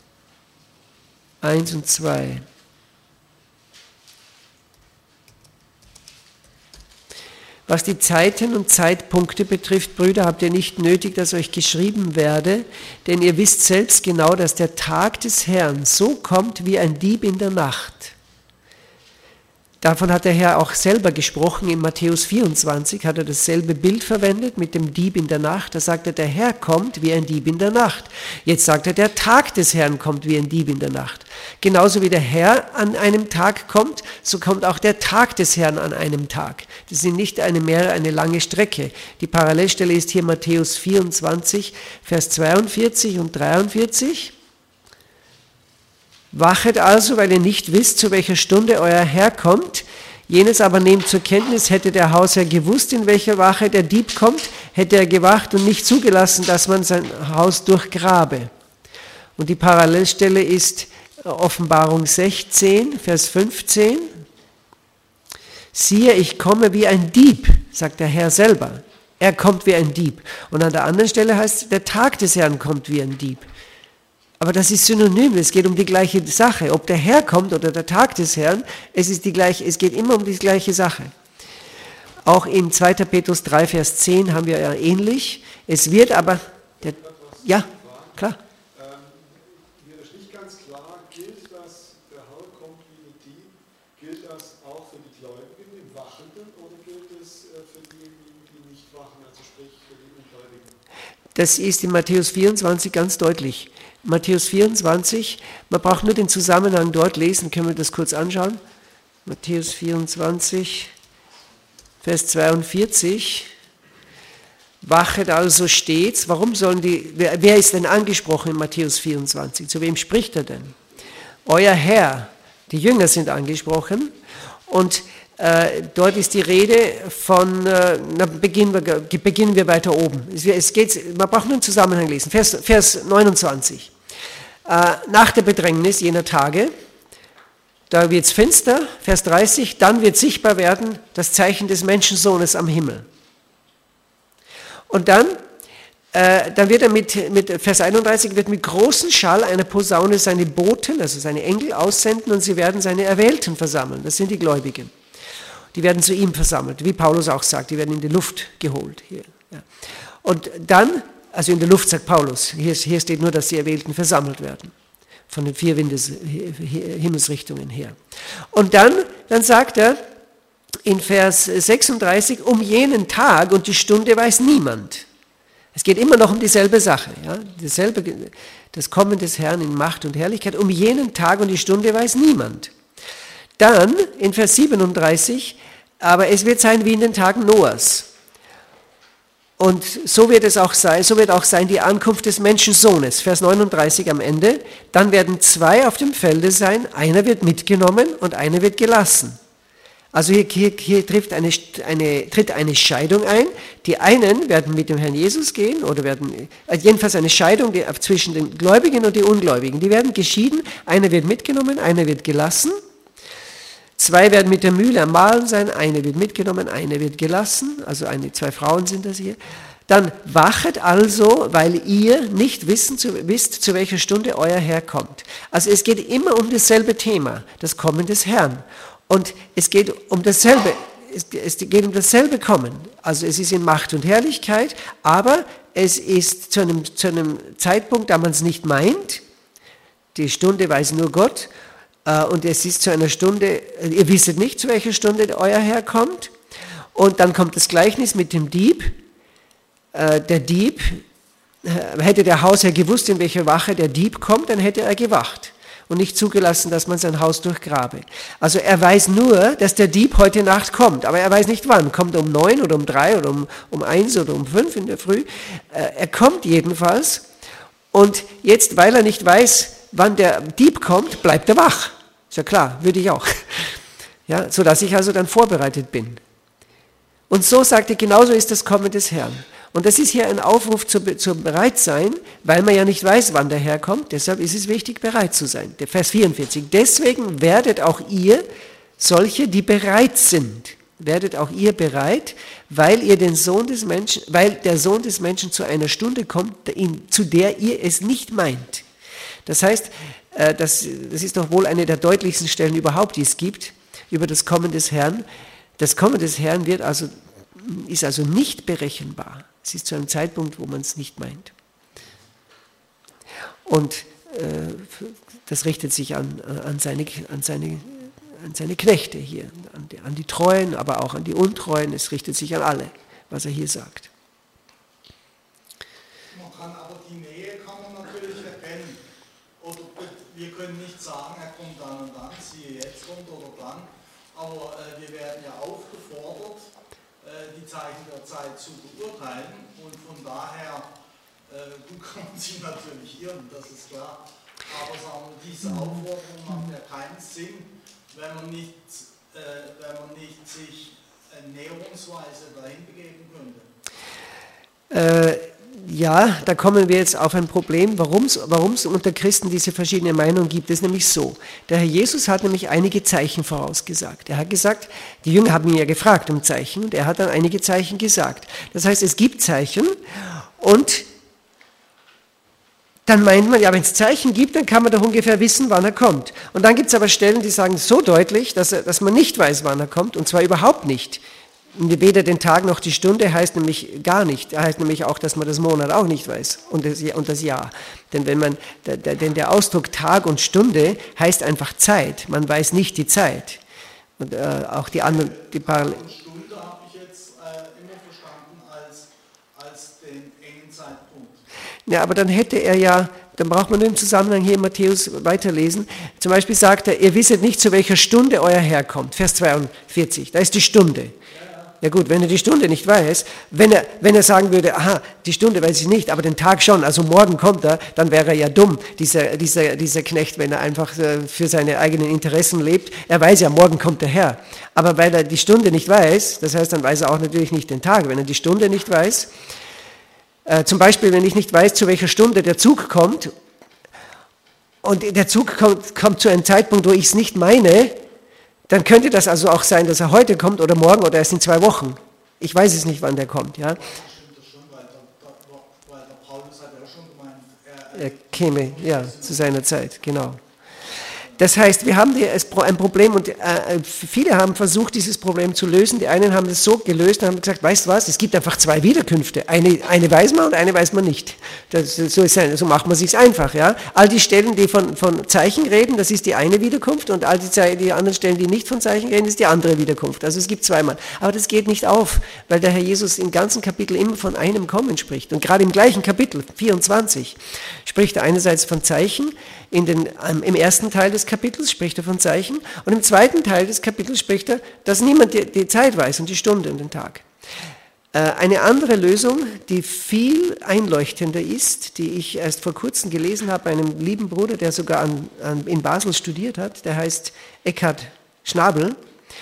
eins und zwei. Was die Zeiten und Zeitpunkte betrifft, Brüder, habt ihr nicht nötig, dass euch geschrieben werde, denn ihr wisst selbst genau, dass der Tag des Herrn so kommt wie ein Dieb in der Nacht. Davon hat der Herr auch selber gesprochen, in Matthäus vierundzwanzig hat er dasselbe Bild verwendet mit dem Dieb in der Nacht. Da sagt er, der Herr kommt wie ein Dieb in der Nacht. Jetzt sagt er, der Tag des Herrn kommt wie ein Dieb in der Nacht. Genauso wie der Herr an einem Tag kommt, so kommt auch der Tag des Herrn an einem Tag. Das ist nicht eine mehr eine lange Strecke. Die Parallelstelle ist hier Matthäus vierundzwanzig, Vers zweiundvierzig und dreiundvierzig. Wachet also, weil ihr nicht wisst, zu welcher Stunde euer Herr kommt. Jenes aber nehmt zur Kenntnis, hätte der Hausherr gewusst, in welcher Wache der Dieb kommt, hätte er gewacht und nicht zugelassen, dass man sein Haus durchgrabe. Und die Parallelstelle ist Offenbarung sechzehn, Vers fünfzehn. Siehe, ich komme wie ein Dieb, sagt der Herr selber. Er kommt wie ein Dieb. Und an der anderen Stelle heißt es, der Tag des Herrn kommt wie ein Dieb. Aber das ist synonym, es geht um die gleiche Sache. Ob der Herr kommt oder der Tag des Herrn, es, ist die gleiche, es geht immer um die gleiche Sache. Auch in zweiter Petrus drei, Vers zehn haben wir ja ähnlich. Es wird aber... Der, ja, klar. Mir ist nicht ganz klar, gilt das, der Herr kommt wie ein Dieb, gilt das auch für die Gläubigen, die Wachenden, oder gilt es für diejenigen, die nicht wachen, also sprich für die Ungläubigen? Das ist in Matthäus vierundzwanzig ganz deutlich. Matthäus vierundzwanzig, man braucht nur den Zusammenhang dort lesen, können wir das kurz anschauen. Matthäus vierundzwanzig, Vers zweiundvierzig. Wachet also stets. Warum sollen die, wer, wer ist denn angesprochen in Matthäus vierundzwanzig? Zu wem spricht er denn? Euer Herr, die Jünger sind angesprochen und äh, dort ist die Rede von, äh, na, beginnen, wir, beginnen wir weiter oben. Es, es geht, man braucht nur einen Zusammenhang lesen. Vers, Vers neunundzwanzig. Äh, nach der Bedrängnis jener Tage, da wird es finster, Vers dreißig, dann wird sichtbar werden das Zeichen des Menschensohnes am Himmel. Und dann äh, dann wird er mit, mit, Vers einunddreißig, wird mit großem Schall einer Posaune seine Boten, also seine Engel aussenden und sie werden seine Erwählten versammeln. Das sind die Gläubigen. Die werden zu ihm versammelt, wie Paulus auch sagt, die werden in die Luft geholt. Hier, ja. Und dann, also in der Luft sagt Paulus, hier, hier steht nur, dass die Erwählten versammelt werden, von den vier Windes, Himmelsrichtungen her. Und dann, dann sagt er in Vers sechsunddreißig, um jenen Tag und die Stunde weiß niemand. Es geht immer noch um dieselbe Sache, ja? Dasselbe, das Kommen des Herrn in Macht und Herrlichkeit, um jenen Tag und die Stunde weiß niemand. Dann in Vers siebenunddreißig, aber es wird sein wie in den Tagen Noahs. Und so wird es auch sein, so wird auch sein die Ankunft des Menschensohnes. Vers neununddreißig am Ende, dann werden zwei auf dem Felde sein, einer wird mitgenommen und einer wird gelassen. Also hier, hier, hier trifft eine, eine, tritt eine Scheidung ein. Die einen werden mit dem Herrn Jesus gehen oder werden, jedenfalls eine Scheidung zwischen den Gläubigen und den Ungläubigen. Die werden geschieden, einer wird mitgenommen, einer wird gelassen. Zwei werden mit der Mühle am Mahlen sein, eine wird mitgenommen, eine wird gelassen, also eine, zwei Frauen sind das hier. Dann wachet also, weil ihr nicht wissen, zu, wisst, zu welcher Stunde euer Herr kommt. Also es geht immer um dasselbe Thema, das Kommen des Herrn. Und es geht um dasselbe, es geht um dasselbe Kommen. Also es ist in Macht und Herrlichkeit, aber es ist zu einem, zu einem Zeitpunkt, da man es nicht meint. Die Stunde weiß nur Gott. Und es ist zu einer Stunde, ihr wisst nicht, zu welcher Stunde euer Herr kommt. Und dann kommt das Gleichnis mit dem Dieb. Der Dieb, hätte der Hausherr gewusst, in welcher Wache der Dieb kommt, dann hätte er gewacht und nicht zugelassen, dass man sein Haus durchgrabe. Also er weiß nur, dass der Dieb heute Nacht kommt, aber er weiß nicht wann. Kommt er um neun oder um drei oder um, um eins oder um fünf in der Früh. Er kommt jedenfalls. Und jetzt, weil er nicht weiß, wann der Dieb kommt, bleibt er wach. Ist ja klar, würde ich auch. Ja, sodass ich also dann vorbereitet bin. Und so sagt er, genauso ist das Kommen des Herrn. Und das ist hier ein Aufruf zu, zu Bereitsein, weil man ja nicht weiß, wann der Herr kommt. Deshalb ist es wichtig, bereit zu sein. Der Vers vierundvierzig. Deswegen werdet auch ihr solche, die bereit sind. Werdet auch ihr bereit, weil ihr den Sohn des Menschen, weil der Sohn des Menschen zu einer Stunde kommt, zu der ihr es nicht meint. Das heißt, das, das ist doch wohl eine der deutlichsten Stellen überhaupt, die es gibt, über das Kommen des Herrn. Das Kommen des Herrn wird also, ist also nicht berechenbar. Es ist zu einem Zeitpunkt, wo man es nicht meint. Und äh, das richtet sich an, an, seine, an, seine, an seine Knechte hier, an die, an die Treuen, aber auch an die Untreuen. Es richtet sich an alle, was er hier sagt. Man kann aber die Nähe kann man natürlich erkennen. Oder wir können nicht sagen, er kommt dann und dann, siehe jetzt kommt oder dann. Aber äh, wir werden ja aufgefordert, äh, die Zeichen der Zeit zu beurteilen. Und von daher, äh, du kannst sie natürlich irren, das ist klar. Aber sagen wir, diese Aufforderung macht ja keinen Sinn, wenn man nicht, äh, wenn man nicht sich äh, näherungsweise dahin begeben könnte. Äh, ja, da kommen wir jetzt auf ein Problem, warum es unter Christen diese verschiedenen Meinungen gibt. Das ist nämlich so. Der Herr Jesus hat nämlich einige Zeichen vorausgesagt. Er hat gesagt, die Jünger haben ihn ja gefragt um Zeichen und er hat dann einige Zeichen gesagt. Das heißt, es gibt Zeichen und dann meint man, ja, wenn es Zeichen gibt, dann kann man doch ungefähr wissen, wann er kommt. Und dann gibt es aber Stellen, die sagen so deutlich, dass, er, dass man nicht weiß, wann er kommt, und zwar überhaupt nicht. Weder den Tag noch die Stunde heißt nämlich gar nicht. Heißt nämlich auch, dass man das Monat auch nicht weiß und das, und das Jahr. Denn, wenn man, der, der, denn der Ausdruck Tag und Stunde heißt einfach Zeit. Man weiß nicht die Zeit. Und äh, auch die anderen, die Parallel. Und Stunde habe ich jetzt äh, immer verstanden als, als den engen Zeitpunkt. Ja, aber dann hätte er ja, dann braucht man nur im Zusammenhang hier in Matthäus weiterlesen. Zum Beispiel sagt er, ihr wisset nicht, zu welcher Stunde euer Herr kommt. Vers zweiundvierzig, da ist die Stunde. Ja gut, wenn er die Stunde nicht weiß, wenn er, wenn er sagen würde, aha, die Stunde weiß ich nicht, aber den Tag schon, also morgen kommt er, dann wäre er ja dumm, dieser, dieser, dieser Knecht, wenn er einfach für seine eigenen Interessen lebt. Er weiß ja, morgen kommt der Herr. Aber weil er die Stunde nicht weiß, das heißt, dann weiß er auch natürlich nicht den Tag. Wenn er die Stunde nicht weiß, äh, zum Beispiel, wenn ich nicht weiß, zu welcher Stunde der Zug kommt, und der Zug kommt, kommt zu einem Zeitpunkt, wo ich es nicht meine, dann könnte das also auch sein, dass er heute kommt oder morgen oder erst in zwei Wochen. Ich weiß es nicht, wann der kommt. Ja? Stimmt das schon, weil der, weil der er käme, ja, zu seiner Zeit, genau. Das heißt, wir haben hier ein Problem und äh, viele haben versucht, dieses Problem zu lösen. Die einen haben es so gelöst und haben gesagt, weißt du was, es gibt einfach zwei Wiederkünfte. Eine, eine weiß man und eine weiß man nicht. Das, so, ist ein, so macht man es sich einfach. Ja? All die Stellen, die von, von Zeichen reden, das ist die eine Wiederkunft und all die, die anderen Stellen, die nicht von Zeichen reden, ist die andere Wiederkunft. Also es gibt zweimal. Aber das geht nicht auf, weil der Herr Jesus im ganzen Kapitel immer von einem Kommen spricht. Und gerade im gleichen Kapitel, vierundzwanzig, spricht er einerseits von Zeichen, in den, ähm, im ersten Teil des Kapitels spricht er von Zeichen und im zweiten Teil des Kapitels spricht er, dass niemand die, die Zeit weiß und die Stunde und den Tag. Äh, eine andere Lösung, die viel einleuchtender ist, die ich erst vor kurzem gelesen habe bei einem lieben Bruder, der sogar an, an, in Basel studiert hat, der heißt Eckhard Schnabel.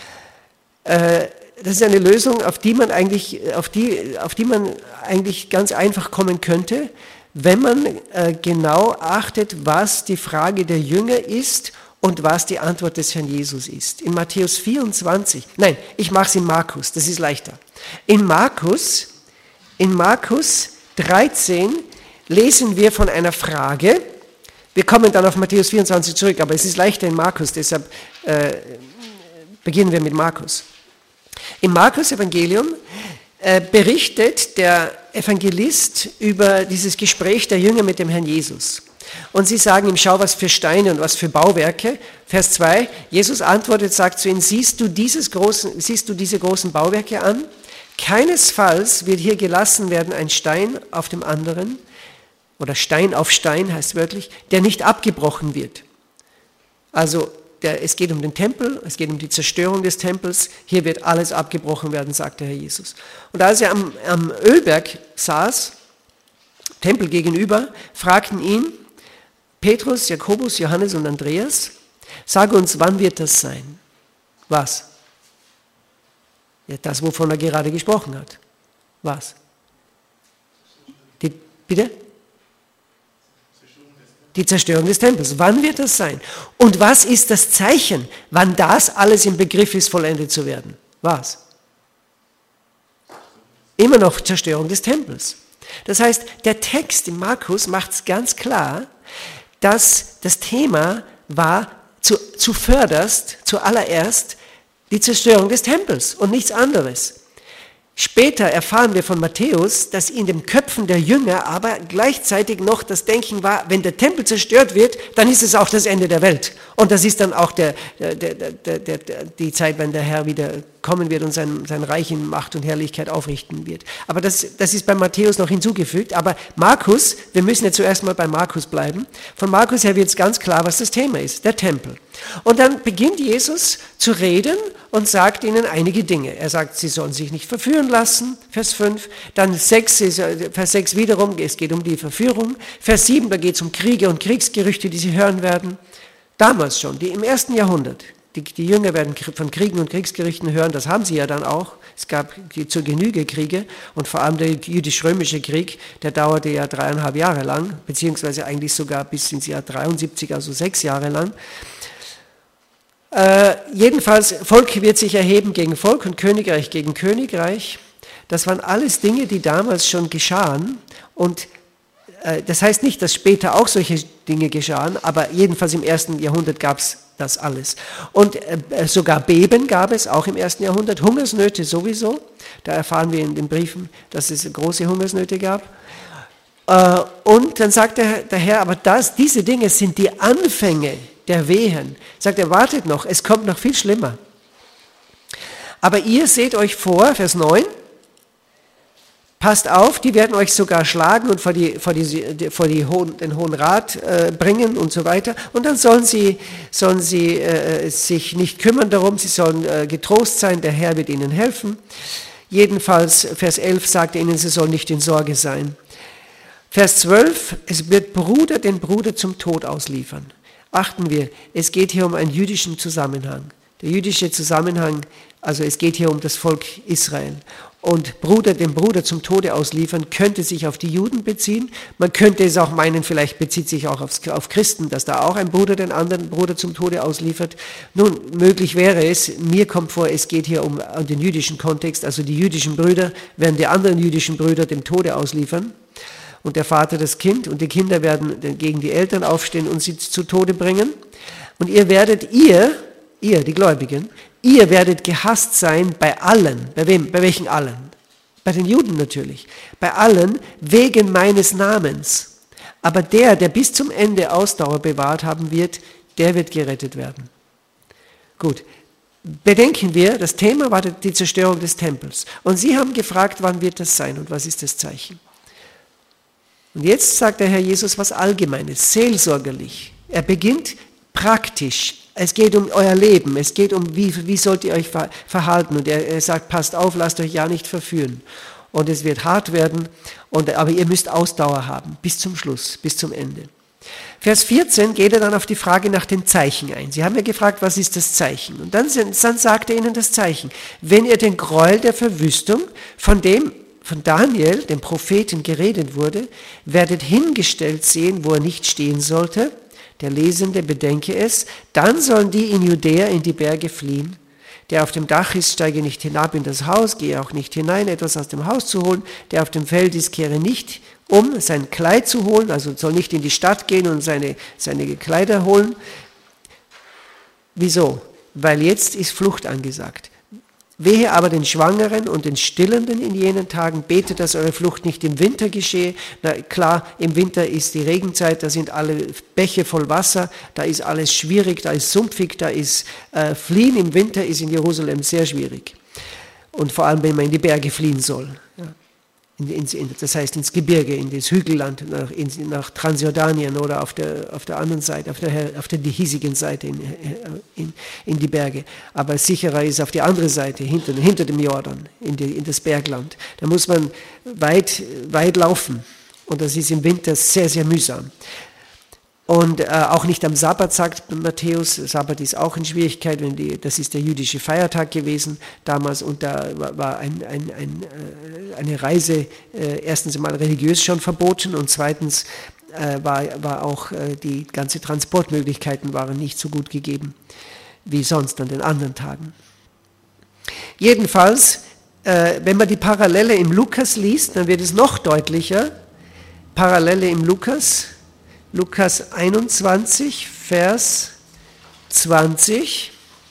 Äh, das ist eine Lösung, auf die man eigentlich, auf die, auf die man eigentlich ganz einfach kommen könnte, wenn man äh, genau achtet, was die Frage der Jünger ist und was die Antwort des Herrn Jesus ist. In Matthäus vierundzwanzig, nein, ich mache es in Markus, das ist leichter. In Markus, in Markus dreizehn lesen wir von einer Frage, wir kommen dann auf Matthäus vierundzwanzig zurück, aber es ist leichter in Markus, deshalb äh, beginnen wir mit Markus. Im Markus-Evangelium äh, berichtet der Evangelist über dieses Gespräch der Jünger mit dem Herrn Jesus. Und sie sagen ihm, schau, was für Steine und was für Bauwerke. Vers zwei, Jesus antwortet, sagt zu ihnen, siehst du, dieses großen, siehst du diese großen Bauwerke an? Keinesfalls wird hier gelassen werden ein Stein auf dem anderen, oder Stein auf Stein heißt wörtlich, der nicht abgebrochen wird. Also der, es geht um den Tempel, es geht um die Zerstörung des Tempels, hier wird alles abgebrochen werden, sagt der Herr Jesus. Und als er am, am Ölberg saß, Tempel gegenüber, fragten ihn Petrus, Jakobus, Johannes und Andreas, sage uns, wann wird das sein? Was? Ja, das, wovon er gerade gesprochen hat. Was? Die, bitte? Die Zerstörung des Tempels. Wann wird das sein? Und was ist das Zeichen, wann das alles im Begriff ist, vollendet zu werden? Was? Immer noch Zerstörung des Tempels. Das heißt, der Text in Markus macht es ganz klar, dass das Thema war zu, zuvörderst, zuallererst die Zerstörung des Tempels und nichts anderes. Später erfahren wir von Matthäus, dass in den Köpfen der Jünger aber gleichzeitig noch das Denken war, wenn der Tempel zerstört wird, dann ist es auch das Ende der Welt. Und das ist dann auch der, der, der, der, der, die Zeit, wenn der Herr wieder kommen wird und sein, sein Reich in Macht und Herrlichkeit aufrichten wird. Aber das, das ist bei Matthäus noch hinzugefügt. Aber Markus, wir müssen jetzt zuerst mal bei Markus bleiben. Von Markus her wird es ganz klar, was das Thema ist, der Tempel. Und dann beginnt Jesus zu reden und sagt ihnen einige Dinge. Er sagt, sie sollen sich nicht verführen lassen, Vers fünf. Dann sechs, Vers sechs wiederum, es geht um die Verführung. Vers sieben, da geht es um Kriege und Kriegsgerüchte, die sie hören werden. Damals schon, die im ersten Jahrhundert. Die, die Jünger werden von Kriegen und Kriegsgerichten hören, das haben sie ja dann auch. Es gab die, zur Genüge Kriege und vor allem der jüdisch-römische Krieg, der dauerte ja dreieinhalb Jahre lang, beziehungsweise eigentlich sogar bis ins Jahr dreiundsiebzig, also sechs Jahre lang. Äh, jedenfalls, Volk wird sich erheben gegen Volk und Königreich gegen Königreich. Das waren alles Dinge, die damals schon geschahen. Und äh, das heißt nicht, dass später auch solche Dinge geschahen, aber jedenfalls im ersten Jahrhundert gab es das alles. Und äh, sogar Beben gab es auch im ersten Jahrhundert, Hungersnöte sowieso. Da erfahren wir in den Briefen, dass es große Hungersnöte gab. Äh, und dann sagt der, der Herr, aber das, diese Dinge sind die Anfänge der Wehen. Sagt er, wartet noch, es kommt noch viel schlimmer. Aber ihr seht euch vor, Vers neun, passt auf, die werden euch sogar schlagen und vor, die, vor, die, vor die Hohen, den Hohen Rat äh, bringen und so weiter. Und dann sollen sie, sollen sie äh, sich nicht kümmern darum, sie sollen äh, getrost sein, der Herr wird ihnen helfen. Jedenfalls, Vers elf sagt er ihnen, sie sollen nicht in Sorge sein. Vers zwölf, es wird Bruder den Bruder zum Tod ausliefern. Achten wir, es geht hier um einen jüdischen Zusammenhang. Der jüdische Zusammenhang, also es geht hier um das Volk Israel. Und Bruder den Bruder zum Tode ausliefern, könnte sich auf die Juden beziehen. Man könnte es auch meinen, vielleicht bezieht sich auch aufs, auf Christen, dass da auch ein Bruder den anderen Bruder zum Tode ausliefert. Nun, möglich wäre es, mir kommt vor, es geht hier um den jüdischen Kontext, also die jüdischen Brüder werden die anderen jüdischen Brüder dem Tode ausliefern. und der Vater das Kind, und die Kinder werden gegen die Eltern aufstehen und sie zu Tode bringen. Und ihr werdet, ihr, ihr, die Gläubigen, ihr werdet gehasst sein bei allen. Bei wem? Bei welchen allen? Bei den Juden natürlich. Bei allen wegen meines Namens. Aber der, der bis zum Ende Ausdauer bewahrt haben wird, der wird gerettet werden. Gut. Bedenken wir, das Thema war die Zerstörung des Tempels. Und Sie haben gefragt, wann wird das sein und was ist das Zeichen? Und jetzt sagt der Herr Jesus was Allgemeines, seelsorgerlich. Er beginnt praktisch. Es geht um euer Leben, es geht um, wie, wie sollt ihr euch verhalten. Und er, er sagt, passt auf, lasst euch ja nicht verführen. Und es wird hart werden, und, aber ihr müsst Ausdauer haben, bis zum Schluss, bis zum Ende. Vers vierzehn geht er dann auf die Frage nach den Zeichen ein. Sie haben ja gefragt, was ist das Zeichen? Und dann, dann sagt er ihnen das Zeichen. Wenn ihr den Gräuel der Verwüstung, von dem von Daniel, dem Propheten, geredet wurde, werdet hingestellt sehen, wo er nicht stehen sollte, der Lesende bedenke es, dann sollen die in Judäa in die Berge fliehen. Der auf dem Dach ist, steige nicht hinab in das Haus, gehe auch nicht hinein, etwas aus dem Haus zu holen. Der auf dem Feld ist, kehre nicht um, sein Kleid zu holen, also soll nicht in die Stadt gehen und seine, seine Kleider holen. Wieso? Weil jetzt ist Flucht angesagt. Wehe aber den Schwangeren und den Stillenden in jenen Tagen, betet, dass eure Flucht nicht im Winter geschehe. Na klar, im Winter ist die Regenzeit, da sind alle Bäche voll Wasser, da ist alles schwierig, da ist sumpfig, da ist äh, Fliehen im Winter ist in Jerusalem sehr schwierig. Und vor allem, wenn man in die Berge fliehen soll. Ja. In, in, in, das heißt ins Gebirge, in das Hügelland, nach, in, nach Transjordanien oder auf der, auf der anderen Seite, auf der, auf der hiesigen Seite in, in, in die Berge. Aber sicherer ist auf die andere Seite, hinter, hinter dem Jordan, in, die, in das Bergland. Da muss man weit, weit laufen, und das ist im Winter sehr, sehr mühsam. Und äh, auch nicht am Sabbat, sagt Matthäus. Sabbat ist auch in Schwierigkeit, wenn die, das ist der jüdische Feiertag gewesen damals, und da war ein, ein, ein, eine Reise äh, erstens einmal religiös schon verboten, und zweitens äh, war, war auch äh, die ganze Transportmöglichkeiten waren nicht so gut gegeben wie sonst an den anderen Tagen. Jedenfalls, äh, wenn man die Parallele im Lukas liest, dann wird es noch deutlicher. Parallele im Lukas. Lukas einundzwanzig, Vers zwanzig.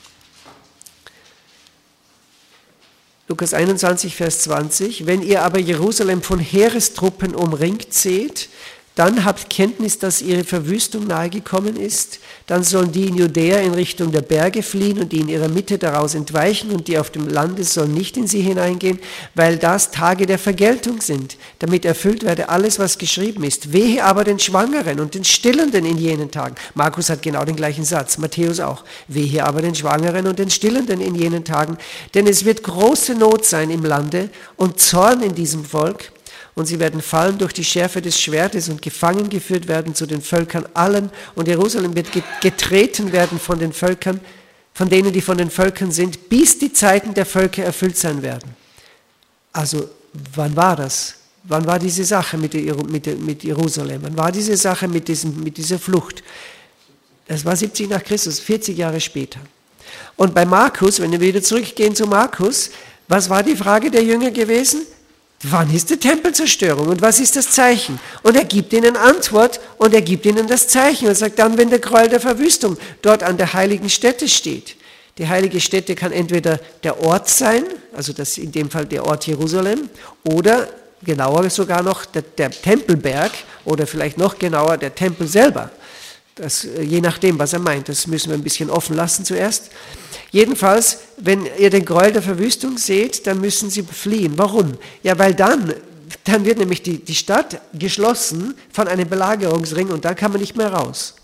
Lukas einundzwanzig, Vers zwanzig. Wenn ihr aber Jerusalem von Heerestruppen umringt seht, dann habt Kenntnis, dass ihre Verwüstung nahegekommen ist. Dann sollen die in Judäa in Richtung der Berge fliehen und die in ihrer Mitte daraus entweichen, und die auf dem Lande sollen nicht in sie hineingehen, weil das Tage der Vergeltung sind, damit erfüllt werde alles, was geschrieben ist. Wehe aber den Schwangeren und den Stillenden in jenen Tagen. Markus hat genau den gleichen Satz, Matthäus auch. Wehe aber den Schwangeren und den Stillenden in jenen Tagen, denn es wird große Not sein im Lande und Zorn in diesem Volk, und sie werden fallen durch die Schärfe des Schwertes und gefangen geführt werden zu den Völkern allen, und Jerusalem wird getreten werden von den Völkern, von denen, die von den Völkern sind, bis die Zeiten der Völker erfüllt sein werden. Also, wann war das? Wann war diese Sache mit, der, mit, der, mit Jerusalem? Wann war diese Sache mit, diesem, mit dieser Flucht? Das war siebzig nach Christus, vierzig Jahre später. Und bei Markus, wenn wir wieder zurückgehen zu Markus, was war die Frage der Jünger gewesen? Wann ist die Tempelzerstörung und was ist das Zeichen? Und er gibt ihnen Antwort, und er gibt ihnen das Zeichen und sagt dann, wenn der Gräuel der Verwüstung dort an der heiligen Stätte steht. Die heilige Stätte kann entweder der Ort sein, also das in dem Fall der Ort Jerusalem, oder genauer sogar noch der, der Tempelberg, oder vielleicht noch genauer der Tempel selber. Das, je nachdem, was er meint, das müssen wir ein bisschen offen lassen zuerst. Jedenfalls, wenn ihr den Gräuel der Verwüstung seht, dann müssen sie fliehen. Warum? Ja, weil dann, dann wird nämlich die, die Stadt geschlossen von einem Belagerungsring, und dann kann man nicht mehr raus.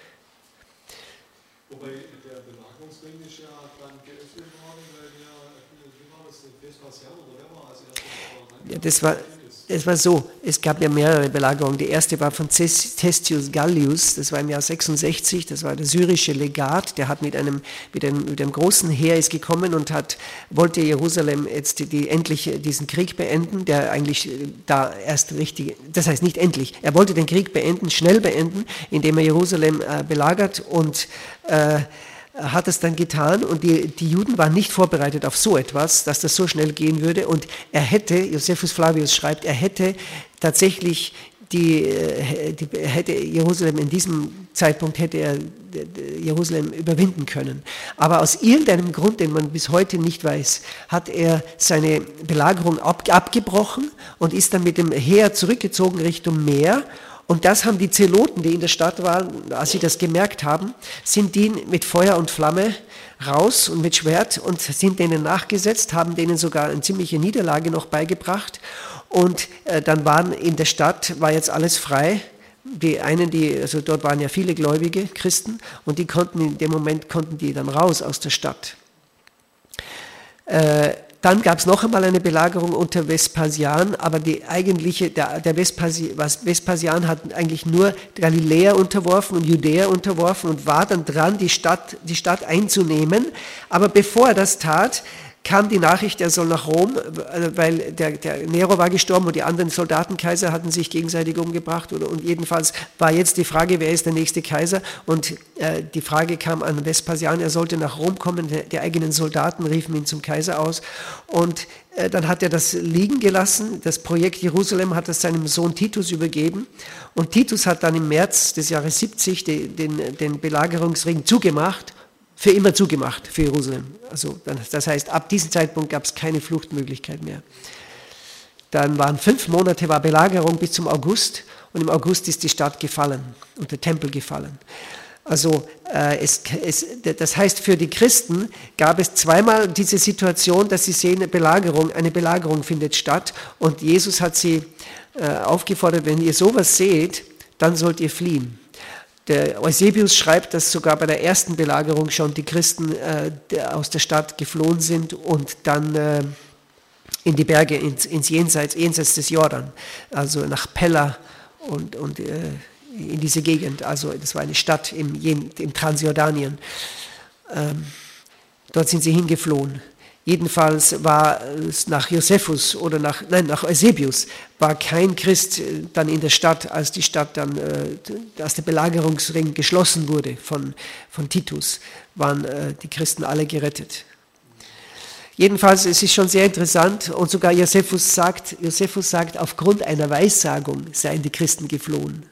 Wobei der Belagerungsring ist ja dann geöffnet worden, weil ja, wie war das, Vespasian oder wer war also ja, das war Es war so, es gab ja mehrere Belagerungen. Die erste war von Thestius Gallius, das war im Jahr sechsundsechzig, das war der syrische Legat, der hat mit einem, mit einem, mit einem großen Heer ist gekommen und hat, wollte Jerusalem jetzt die, die, endlich diesen Krieg beenden, der eigentlich da erst richtig, das heißt nicht endlich, er wollte den Krieg beenden, schnell beenden, indem er Jerusalem äh, belagert, und äh, hat es dann getan, und die, die Juden waren nicht vorbereitet auf so etwas, dass das so schnell gehen würde, und er hätte, Josephus Flavius schreibt, er hätte tatsächlich die, die hätte Jerusalem in diesem Zeitpunkt hätte er Jerusalem überwinden können. Aber aus irgendeinem Grund, den man bis heute nicht weiß, hat er seine Belagerung ab, abgebrochen und ist dann mit dem Heer zurückgezogen Richtung Meer. Und das haben die Zeloten, die in der Stadt waren, als sie das gemerkt haben, sind die mit Feuer und Flamme raus und mit Schwert und sind denen nachgesetzt, haben denen sogar eine ziemliche Niederlage noch beigebracht. Und äh, dann waren in der Stadt, war jetzt alles frei. Die einen, die, also dort waren ja viele gläubige Christen und die konnten in dem Moment, konnten die dann raus aus der Stadt. Äh, Dann gab es noch einmal eine Belagerung unter Vespasian, aber die eigentliche, der, der Vespasi, Vespasian hat eigentlich nur Galiläa unterworfen und Judäa unterworfen und war dann dran, die Stadt, die Stadt einzunehmen. Aber bevor er das tat, kam die Nachricht, er soll nach Rom, weil der, der Nero war gestorben und die anderen Soldatenkaiser hatten sich gegenseitig umgebracht. Oder, und jedenfalls war jetzt die Frage, wer ist der nächste Kaiser? Und äh, die Frage kam an Vespasian, er sollte nach Rom kommen. Die, die eigenen Soldaten riefen ihn zum Kaiser aus. Und äh, dann hat er das liegen gelassen. Das Projekt Jerusalem hat es seinem Sohn Titus übergeben. Und Titus hat dann im März des Jahres siebzig den, den, den Belagerungsring zugemacht. Für immer zugemacht für Jerusalem. Also das heißt, ab diesem Zeitpunkt gab es keine Fluchtmöglichkeit mehr. Dann waren fünf Monate war Belagerung bis zum August und im August ist die Stadt gefallen und der Tempel gefallen. Also äh, es, es, das heißt, für die Christen gab es zweimal diese Situation, dass sie sehen, eine Belagerung, eine Belagerung findet statt und Jesus hat sie äh, aufgefordert, wenn ihr sowas seht, dann sollt ihr fliehen. Der Eusebius schreibt, dass sogar bei der ersten Belagerung schon die Christen äh, der aus der Stadt geflohen sind und dann äh, in die Berge, ins, ins Jenseits, jenseits des Jordan, also nach Pella und, und äh, in diese Gegend. Also das war eine Stadt im, im Transjordanien. Ähm, dort sind sie hingeflohen. Jedenfalls war es nach Josephus oder nach, nein, nach Eusebius war kein Christ dann in der Stadt, als die Stadt dann, als der Belagerungsring geschlossen wurde von, von Titus, waren die Christen alle gerettet. Jedenfalls, es ist schon sehr interessant und sogar Josephus sagt, Josephus sagt, aufgrund einer Weissagung seien die Christen geflohen.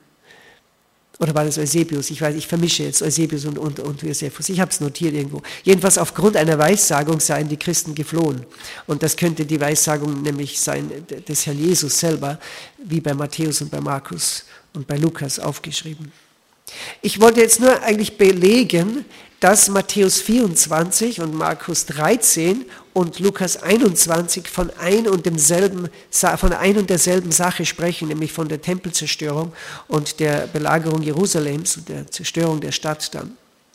Oder war das Eusebius? Ich weiß, ich vermische jetzt Eusebius und, und, und Josephus. Ich habe es notiert irgendwo. Jedenfalls aufgrund einer Weissagung seien die Christen geflohen. Und das könnte die Weissagung nämlich sein des Herrn Jesus selber, wie bei Matthäus und bei Markus und bei Lukas aufgeschrieben. Ich wollte jetzt nur eigentlich belegen, dass Matthäus vierundzwanzig und Markus dreizehn und Lukas einundzwanzig von ein und demselben, von ein und derselben Sache sprechen, nämlich von der Tempelzerstörung und der Belagerung Jerusalems und der Zerstörung der Stadt dann.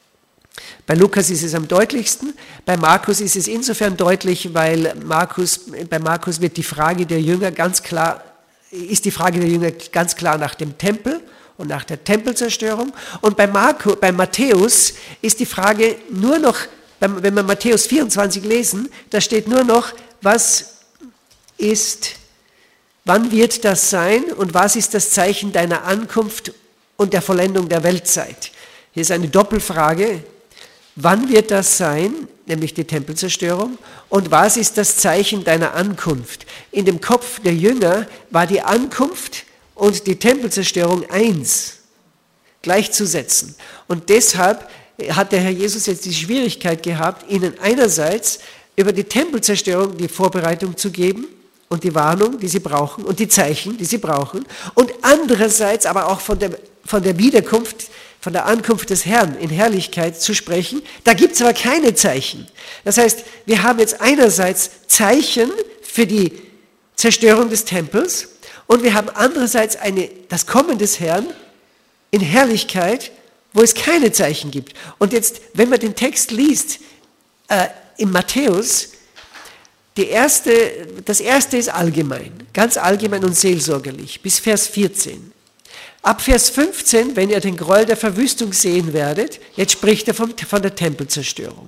Bei Lukas ist es am deutlichsten, bei Markus ist es insofern deutlich, weil Markus, bei Markus wird die Frage der Jünger ganz klar, ist die Frage der Jünger ganz klar nach dem Tempel und nach der Tempelzerstörung. Und bei, Marco, bei Matthäus ist die Frage nur noch, wenn wir Matthäus vierundzwanzig lesen, da steht nur noch, was ist, wann wird das sein und was ist das Zeichen deiner Ankunft und der Vollendung der Weltzeit? Hier ist eine Doppelfrage. Wann wird das sein, nämlich die Tempelzerstörung, und was ist das Zeichen deiner Ankunft? In dem Kopf der Jünger war die Ankunft und die Tempelzerstörung eins gleichzusetzen. Und deshalb hat der Herr Jesus jetzt die Schwierigkeit gehabt, ihnen einerseits über die Tempelzerstörung die Vorbereitung zu geben und die Warnung, die sie brauchen und die Zeichen, die sie brauchen, und andererseits aber auch von der, von der Wiederkunft, von der Ankunft des Herrn in Herrlichkeit zu sprechen. Da gibt es aber keine Zeichen. Das heißt, wir haben jetzt einerseits Zeichen für die Zerstörung des Tempels, und wir haben andererseits eine, das Kommen des Herrn in Herrlichkeit, wo es keine Zeichen gibt. Und jetzt, wenn man den Text liest, äh, in Matthäus, die erste, das erste ist allgemein, ganz allgemein und seelsorgerlich, bis Vers vierzehn. Ab Vers fünfzehn, wenn ihr den Gräuel der Verwüstung sehen werdet, jetzt spricht er vom, von der Tempelzerstörung.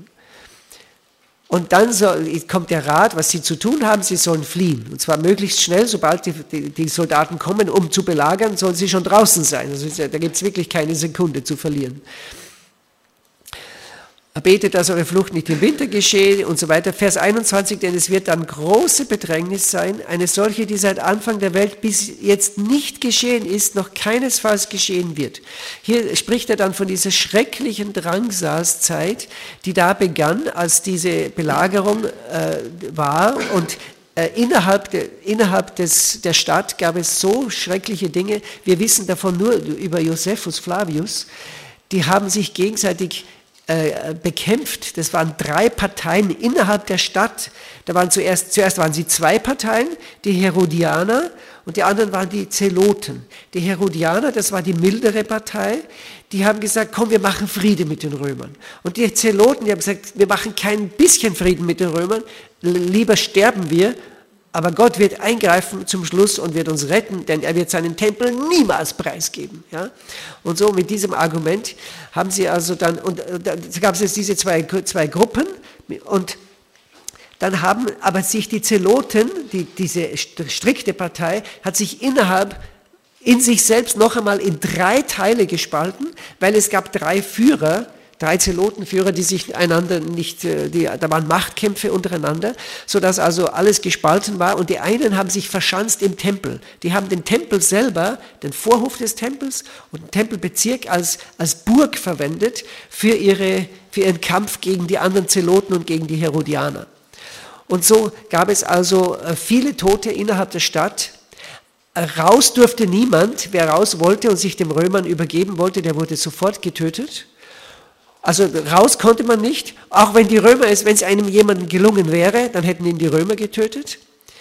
Und dann soll, kommt der Rat, was sie zu tun haben, sie sollen fliehen. Und zwar möglichst schnell, sobald die, die, die Soldaten kommen, um zu belagern, sollen sie schon draußen sein. Also da gibt es wirklich keine Sekunde zu verlieren. betet, dass eure Flucht nicht im Winter geschehe und so weiter. Vers einundzwanzig, denn es wird dann große Bedrängnis sein, eine solche, die seit Anfang der Welt bis jetzt nicht geschehen ist, noch keinesfalls geschehen wird. Hier spricht er dann von dieser schrecklichen Drangsalszeit, die da begann, als diese Belagerung äh, war und äh, innerhalb, de, innerhalb des, der Stadt gab es so schreckliche Dinge. Wir wissen davon nur über Josephus Flavius, die haben sich gegenseitig bekämpft. Das waren drei Parteien innerhalb der Stadt. Da waren zuerst, zuerst waren sie zwei Parteien, die Herodianer und die anderen waren die Zeloten. Die Herodianer, das war die mildere Partei, die haben gesagt, komm, wir machen Frieden mit den Römern. Und die Zeloten, die haben gesagt, wir machen kein bisschen Frieden mit den Römern, lieber sterben wir, aber Gott wird eingreifen zum Schluss und wird uns retten, denn er wird seinen Tempel niemals preisgeben. Ja? Und so mit diesem Argument haben sie also dann, und da gab es jetzt diese zwei, zwei Gruppen, und dann haben aber sich die Zeloten, die, diese strikte Partei, hat sich innerhalb, in sich selbst noch einmal in drei Teile gespalten, weil es gab drei Führer, Drei Zelotenführer, die sich einander nicht, die, da waren Machtkämpfe untereinander, sodass also alles gespalten war. Und die einen haben sich verschanzt im Tempel. Die haben den Tempel selber, den Vorhof des Tempels und den Tempelbezirk als, als Burg verwendet für, ihre, für ihren Kampf gegen die anderen Zeloten und gegen die Herodianer. Und so gab es also viele Tote innerhalb der Stadt. Raus durfte niemand. Wer raus wollte und sich den Römern übergeben wollte, der wurde sofort getötet. Also raus konnte man nicht, auch wenn die Römer es, wenn es einem jemandem gelungen wäre, dann hätten ihn die Römer getötet.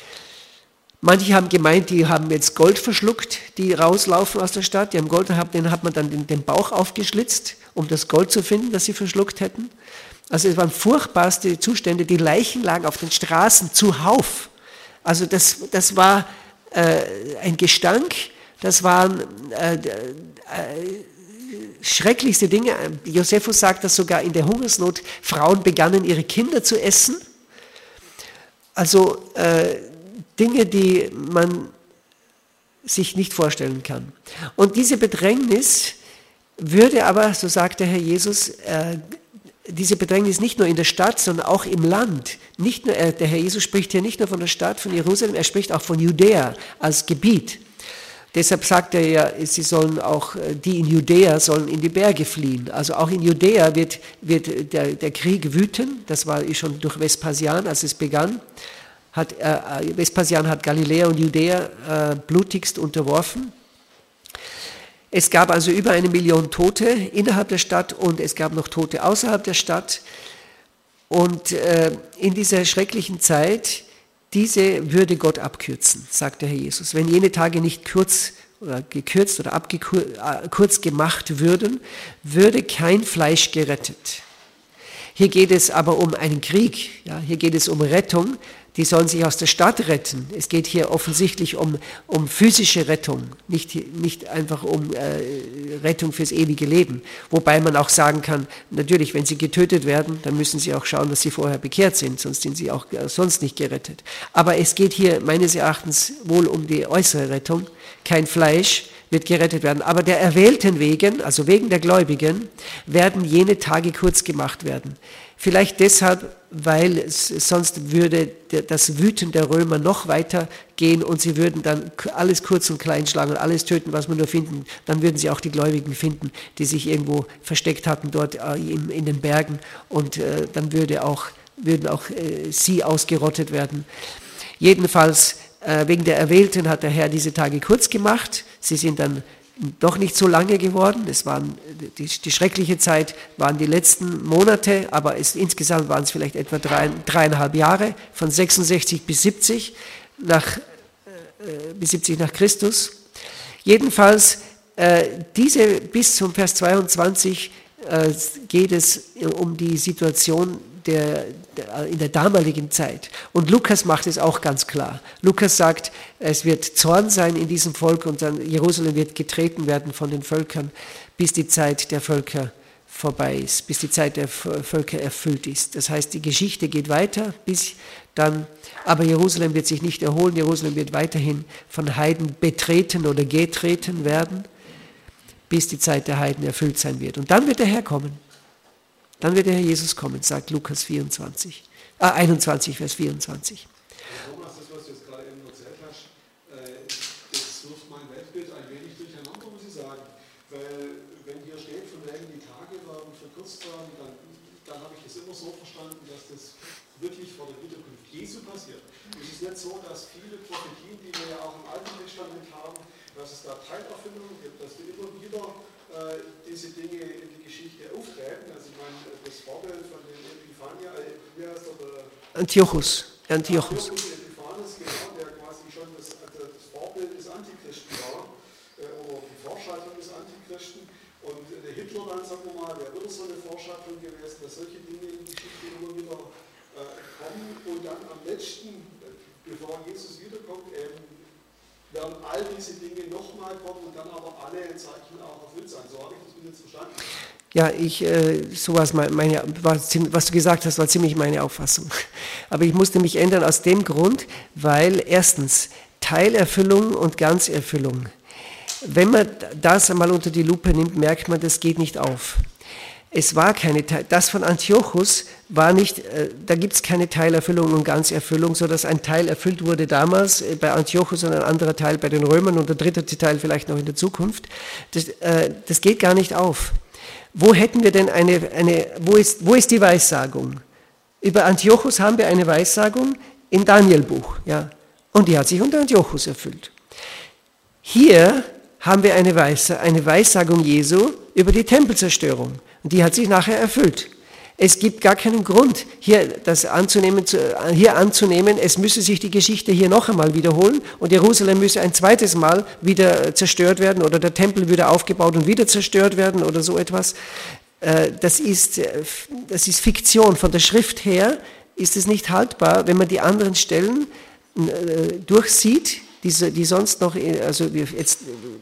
Manche haben gemeint, die haben jetzt Gold verschluckt, die rauslaufen aus der Stadt, die haben Gold, denen hat man dann den, den Bauch aufgeschlitzt, um das Gold zu finden, das sie verschluckt hätten. Also es waren furchtbarste Zustände, die Leichen lagen auf den Straßen zuhauf. Also das, das war äh, ein Gestank, das waren äh, äh, schrecklichste Dinge. Josephus sagt, dass sogar in der Hungersnot Frauen begannen, ihre Kinder zu essen. Also äh, Dinge, die man sich nicht vorstellen kann. Und diese Bedrängnis würde aber, so sagt der Herr Jesus, äh, diese Bedrängnis nicht nur in der Stadt, sondern auch im Land. Nicht nur, äh, der Herr Jesus spricht hier nicht nur von der Stadt, von Jerusalem, er spricht auch von Judäa als Gebiet. Deshalb sagt er ja, sie sollen auch, die in Judäa sollen in die Berge fliehen. Also auch in Judäa wird, wird der, der Krieg wüten. Das war schon durch Vespasian, als es begann. Hat, äh, Vespasian hat Galiläa und Judäa äh, blutigst unterworfen. Es gab also über eine Million Tote innerhalb der Stadt und es gab noch Tote außerhalb der Stadt. Und äh, in dieser schrecklichen Zeit, diese würde Gott abkürzen, sagt der Herr Jesus. Wenn jene Tage nicht kurz oder gekürzt oder abgekürzt gemacht würden, würde kein Fleisch gerettet. Hier geht es aber um einen Krieg, ja, hier geht es um Rettung. Die sollen sich aus der Stadt retten. Es geht hier offensichtlich um, um physische Rettung, nicht, nicht einfach um äh, Rettung fürs ewige Leben. Wobei man auch sagen kann, natürlich, wenn sie getötet werden, dann müssen sie auch schauen, dass sie vorher bekehrt sind, sonst sind sie auch äh, sonst nicht gerettet. Aber es geht hier meines Erachtens wohl um die äußere Rettung. Kein Fleisch wird gerettet werden. Aber der Erwählten wegen, also wegen der Gläubigen, werden jene Tage kurz gemacht werden. Vielleicht deshalb, weil es, sonst würde das Wüten der Römer noch weiter gehen und sie würden dann alles kurz und klein schlagen und alles töten, was man nur finden. Dann würden sie auch die Gläubigen finden, die sich irgendwo versteckt hatten dort in, in den Bergen und äh, dann würde auch, würden auch äh, sie ausgerottet werden. Jedenfalls äh, wegen der Erwählten hat der Herr diese Tage kurz gemacht. Sie sind dann doch nicht so lange geworden. Es waren, die, die schreckliche Zeit waren die letzten Monate, aber es, insgesamt waren es vielleicht etwa drei, dreieinhalb Jahre, von sechsundsechzig bis siebzig, nach, äh, bis siebzig nach Christus. Jedenfalls, äh, diese bis zum Vers zweiundzwanzig äh, geht es um die Situation Der, der, in der damaligen Zeit. Und Lukas macht es auch ganz klar. Lukas sagt, es wird Zorn sein in diesem Volk und dann Jerusalem wird getreten werden von den Völkern, bis die Zeit der Völker vorbei ist, bis die Zeit der Völker erfüllt ist. Das heißt, die Geschichte geht weiter, bis dann, aber Jerusalem wird sich nicht erholen. Jerusalem wird weiterhin von Heiden betreten oder getreten werden, bis die Zeit der Heiden erfüllt sein wird. Und dann wird der Herr kommen. Dann wird der Herr Jesus kommen, sagt Lukas vierundzwanzig, äh, einundzwanzig, Vers vierundzwanzig. Thomas, das, was du jetzt gerade eben erzählt hast, das wirft mein Weltbild ein wenig durcheinander, muss ich sagen. Weil, wenn hier steht, von wegen die Tage werden verkürzt werden, dann, dann habe ich das immer so verstanden, dass das wirklich vor der Wiederkunft Jesu passiert. Es ist nicht so, dass viele Prophetien, die wir ja auch im Alten Testament haben, dass es da Teilerfüllungen gibt, dass wir immer wieder äh, diese Dinge in die Geschichte auftreten. Also ich meine, das Vorbild von den Epiphania, äh, wie heißt der? Antiochus. Antiochus. Antiochus Epiphanes, genau, der quasi schon das, das Vorbild des Antichristen war, äh, oder die Vorschattung des Antichristen. Und der Hitler dann, sagen wir mal, der wird so eine Vorschattung gewesen, dass solche Dinge in die Geschichte immer wieder äh, kommen und dann am letzten, bevor Jesus wiederkommt, eben werden all diese Dinge nochmal kommen und dann aber alle Zeichen auch erfüllt sein. So habe ich das bis jetzt verstanden. Ja, ich, äh, sowas meine, was du gesagt hast, war ziemlich meine Auffassung. Aber ich musste mich ändern aus dem Grund, weil erstens Teilerfüllung und Ganzerfüllung. Wenn man das einmal unter die Lupe nimmt, merkt man, das geht nicht auf. Es war keine, das von Antiochus war nicht, da gibt es keine Teilerfüllung und Ganzerfüllung, sodass ein Teil erfüllt wurde damals bei Antiochus und ein anderer Teil bei den Römern und der dritte Teil vielleicht noch in der Zukunft. Das, das geht gar nicht auf. Wo hätten wir denn eine, eine wo, ist, wo ist die Weissagung? Über Antiochus haben wir eine Weissagung im Danielbuch, ja, und die hat sich unter Antiochus erfüllt. Hier haben wir eine, Weissa, eine Weissagung Jesu über die Tempelzerstörung. Und die hat sich nachher erfüllt. Es gibt gar keinen Grund, hier, das anzunehmen, hier anzunehmen, es müsse sich die Geschichte hier noch einmal wiederholen und Jerusalem müsse ein zweites Mal wieder zerstört werden oder der Tempel wieder aufgebaut und wieder zerstört werden oder so etwas. Das ist, das ist Fiktion. Von der Schrift her ist es nicht haltbar, wenn man die anderen Stellen durchsieht, die, die sonst noch, also jetzt,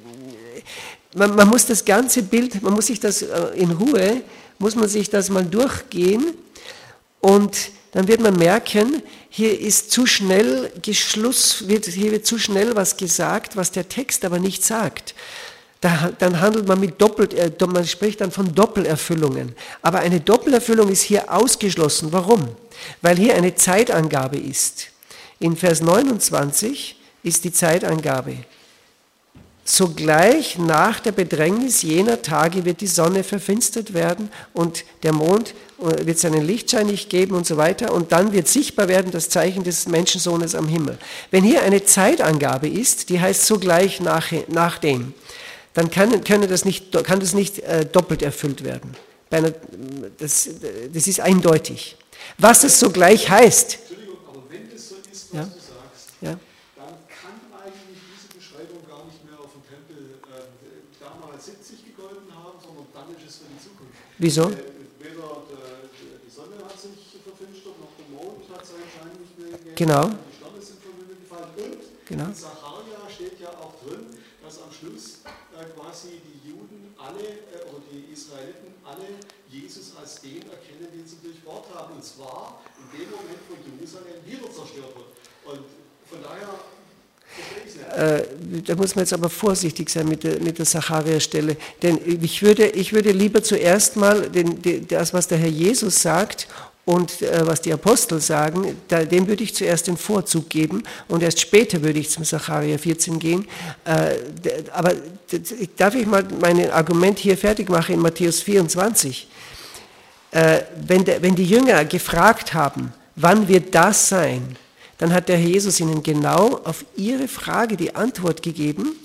man, man muss das ganze Bild, man muss sich das in Ruhe, muss man sich das mal durchgehen und dann wird man merken, hier ist zu schnell Geschluss, wird, hier wird zu schnell was gesagt, was der Text aber nicht sagt. Da, dann handelt man mit Doppelt, äh, man spricht dann von Doppelerfüllungen. Aber eine Doppelerfüllung ist hier ausgeschlossen. Warum? Weil hier eine Zeitangabe ist. In Vers neunundzwanzig ist die Zeitangabe. Sogleich nach der Bedrängnis jener Tage wird die Sonne verfinstert werden und der Mond wird seinen Lichtschein nicht geben und so weiter. Und dann wird sichtbar werden das Zeichen des Menschensohnes am Himmel. Wenn hier eine Zeitangabe ist, die heißt sogleich nach, nach dem, dann kann, kann, das nicht, kann das nicht äh, doppelt erfüllt werden. Bei einer, das, das ist eindeutig. Was es sogleich heißt. Entschuldigung, aber wenn das so ist, was ja? du sagst, ja? dann kann eigentlich diese Beschreibung gar nicht mehr auf dem Tempel äh, damals siebzig gegolten haben, sondern dann ist es für die Zukunft. Wieso? Äh, weder der, die Sonne hat sich verfinstert, noch der Mond hat seinen Schein nicht mehr gegeben, genau. Die Sterne sind vom Himmel gefallen und genau. in Sacharja steht ja auch drin, dass am Schluss äh, quasi die Juden alle, äh, oder die Israeliten alle Jesus als den erkennen, den sie durchbohrt haben. Und zwar in dem Moment, wo Jerusalem wieder zerstört wird. Und von daher verstehe ich es nicht. Äh, da muss man jetzt aber vorsichtig sein mit der, mit der Sacharja-Stelle. Denn ich würde, ich würde lieber zuerst mal den, den, das, was der Herr Jesus sagt, und äh, was die Apostel sagen, da, dem würde ich zuerst den Vorzug geben und erst später würde ich zum Sacharja vierzehn gehen. Äh, aber darf ich mal mein Argument hier fertig machen in Matthäus vierundzwanzig? Äh, wenn, der, wenn die Jünger gefragt haben, wann wird das sein, dann hat der Herr Jesus ihnen genau auf ihre Frage die Antwort gegeben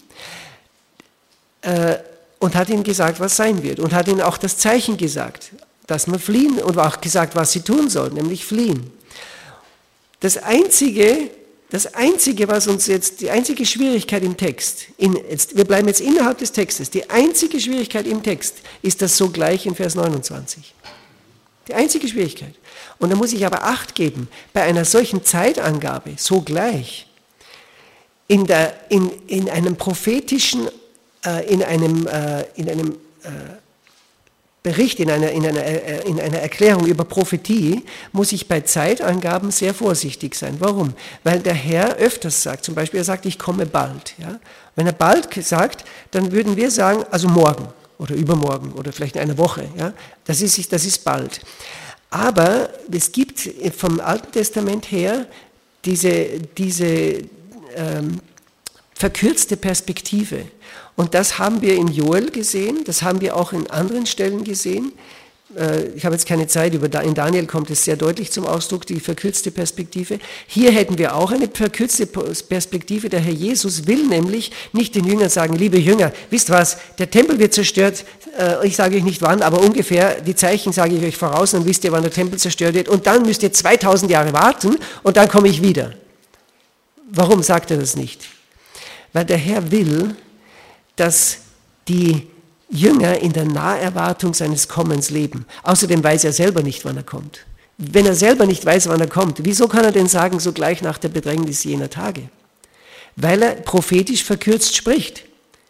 äh, und hat ihnen gesagt, was sein wird und hat ihnen auch das Zeichen gesagt, dass man fliehen und auch gesagt, was sie tun sollen, nämlich fliehen. Das Einzige, das Einzige, was uns jetzt, die einzige Schwierigkeit im Text, in, jetzt, wir bleiben jetzt innerhalb des Textes, die einzige Schwierigkeit im Text ist das sogleich in Vers neunundzwanzig. Die einzige Schwierigkeit. Und da muss ich aber Acht geben, bei einer solchen Zeitangabe, sogleich, in, der, in, in einem prophetischen, äh, in einem, äh, in einem äh, Bericht, in einer, in, einer, in einer Erklärung über Prophetie, muss ich bei Zeitangaben sehr vorsichtig sein. Warum? Weil der Herr öfters sagt, zum Beispiel er sagt, ich komme bald. Ja? Wenn er bald sagt, dann würden wir sagen, also morgen. oder übermorgen oder vielleicht in einer Woche. Ja? Das ist, das ist bald. Aber es gibt vom Alten Testament her diese, diese ähm, verkürzte Perspektive. Und das haben wir in Joel gesehen, das haben wir auch in anderen Stellen gesehen. Ich habe jetzt keine Zeit, in Daniel kommt es sehr deutlich zum Ausdruck, die verkürzte Perspektive. Hier hätten wir auch eine verkürzte Perspektive. Der Herr Jesus will nämlich nicht den Jüngern sagen, liebe Jünger, wisst was, der Tempel wird zerstört, ich sage euch nicht wann, aber ungefähr, die Zeichen sage ich euch voraus, dann wisst ihr, wann der Tempel zerstört wird und dann müsst ihr zweitausend Jahre warten und dann komme ich wieder. Warum sagt er das nicht? Weil der Herr will, dass die Jünger in der Naherwartung seines Kommens leben. Außerdem weiß er selber nicht, wann er kommt. Wenn er selber nicht weiß, wann er kommt, wieso kann er denn sagen, sogleich nach der Bedrängnis jener Tage? Weil er prophetisch verkürzt spricht.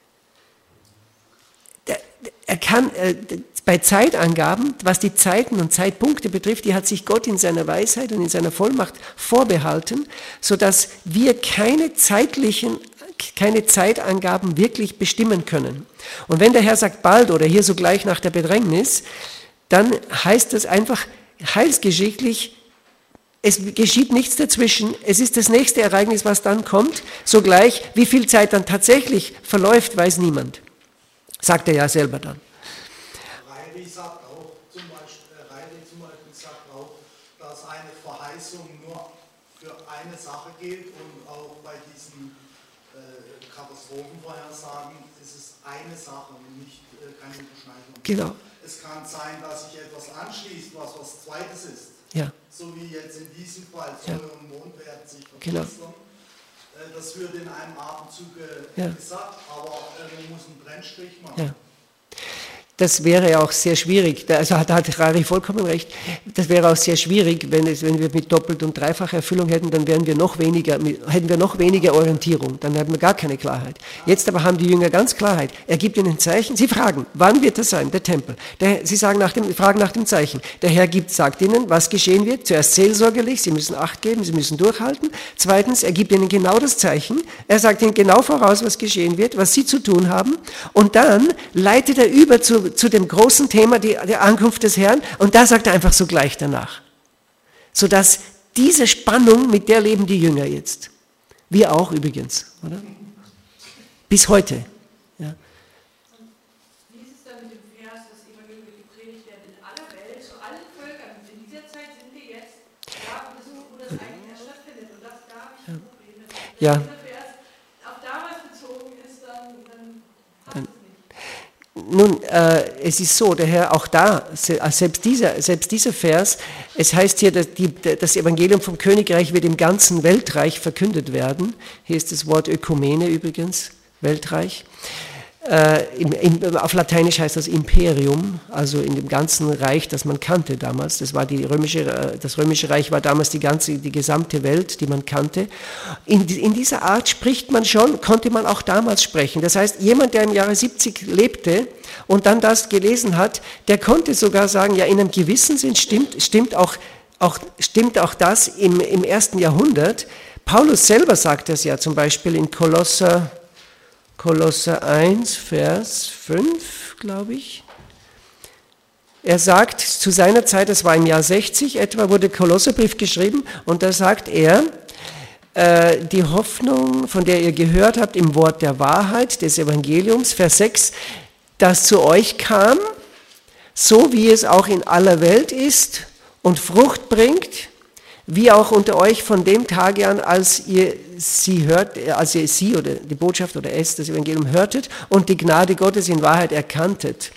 Er kann äh, bei Zeitangaben, was die Zeiten und Zeitpunkte betrifft, die hat sich Gott in seiner Weisheit und in seiner Vollmacht vorbehalten, sodass wir keine zeitlichen keine Zeitangaben wirklich bestimmen können. Und wenn der Herr sagt bald oder hier sogleich nach der Bedrängnis, dann heißt das einfach heilsgeschichtlich, es geschieht nichts dazwischen, es ist das nächste Ereignis, was dann kommt, sogleich, wie viel Zeit dann tatsächlich verläuft, weiß niemand. Sagt er ja selber dann. Reilly sagt auch, zum Beispiel, Reilly zum Beispiel sagt auch, dass eine Verheißung nur für eine Sache gilt und auch bei diesen Katastrophenvorhersagen ist es eine Sache und nicht äh, keine Überschneidung. Genau. Es kann sein, dass sich etwas anschließt, was was Zweites ist. Ja. So wie jetzt in diesem Fall, Sonne ja. und Mond werden sich genau. verfinstern. Äh, das wird in einem Atemzug äh, ja. gesagt, aber äh, man muss einen Brennstrich machen. Ja. Das wäre ja auch sehr schwierig, also da hat Rari vollkommen recht, das wäre auch sehr schwierig, wenn, es, wenn wir mit Doppelt- und Dreifacherfüllung hätten, dann wären wir noch weniger, hätten wir noch weniger Orientierung, dann hätten wir gar keine Klarheit. Jetzt aber haben die Jünger ganz Klarheit. Er gibt ihnen Zeichen, sie fragen, wann wird das sein, der Tempel? Der, sie sagen nach dem, fragen nach dem Zeichen. Der Herr gibt, sagt ihnen, was geschehen wird, zuerst seelsorgerlich, sie müssen Acht geben, sie müssen durchhalten. Zweitens, er gibt ihnen genau das Zeichen, er sagt ihnen genau voraus, was geschehen wird, was sie zu tun haben und dann leitet er über zu zu dem großen Thema, die, der Ankunft des Herrn, und da sagt er einfach so gleich danach. Sodass diese Spannung, mit der leben die Jünger jetzt. Wir auch übrigens, oder? Bis heute. Ja. Wie ist es dann mit dem Vers, das Evangelium wird gepredigt werden in aller Welt, zu allen Völkern, und in dieser Zeit sind wir jetzt, da, wo das eigentlich erst stattfindet, und das da habe ich ein Problem. Wenn Ja. dieser Vers auf damals bezogen ist, dann, dann passt es nicht. Nun, äh, es ist so, der Herr auch da, selbst dieser, selbst dieser Vers, es heißt hier, dass die, das Evangelium vom Königreich wird im ganzen Weltreich verkündet werden. Hier ist das Wort Ökumene übrigens, Weltreich. Äh, im, im, auf Lateinisch heißt das Imperium, also in dem ganzen Reich, das man kannte damals. Das war die römische, das römische Reich war damals die ganze, die gesamte Welt, die man kannte. In, in dieser Art spricht man schon, konnte man auch damals sprechen. Das heißt, jemand, der im Jahre siebzig lebte und dann das gelesen hat, der konnte sogar sagen, ja, in einem gewissen Sinn stimmt, stimmt auch, auch, stimmt auch das im, im ersten Jahrhundert. Paulus selber sagt das ja zum Beispiel in Kolosser, Kolosser eins, Vers fünf, glaube ich. Er sagt, zu seiner Zeit, das war im Jahr sechzig etwa, wurde der Kolosserbrief geschrieben und da sagt er, äh, die Hoffnung, von der ihr gehört habt im Wort der Wahrheit, des Evangeliums, Vers sechs, das zu euch kam, so wie es auch in aller Welt ist und Frucht bringt, wie auch unter euch von dem Tage an, als ihr sie hört, als ihr sie oder die Botschaft oder es, das Evangelium hörtet und die Gnade Gottes in Wahrheit erkanntet,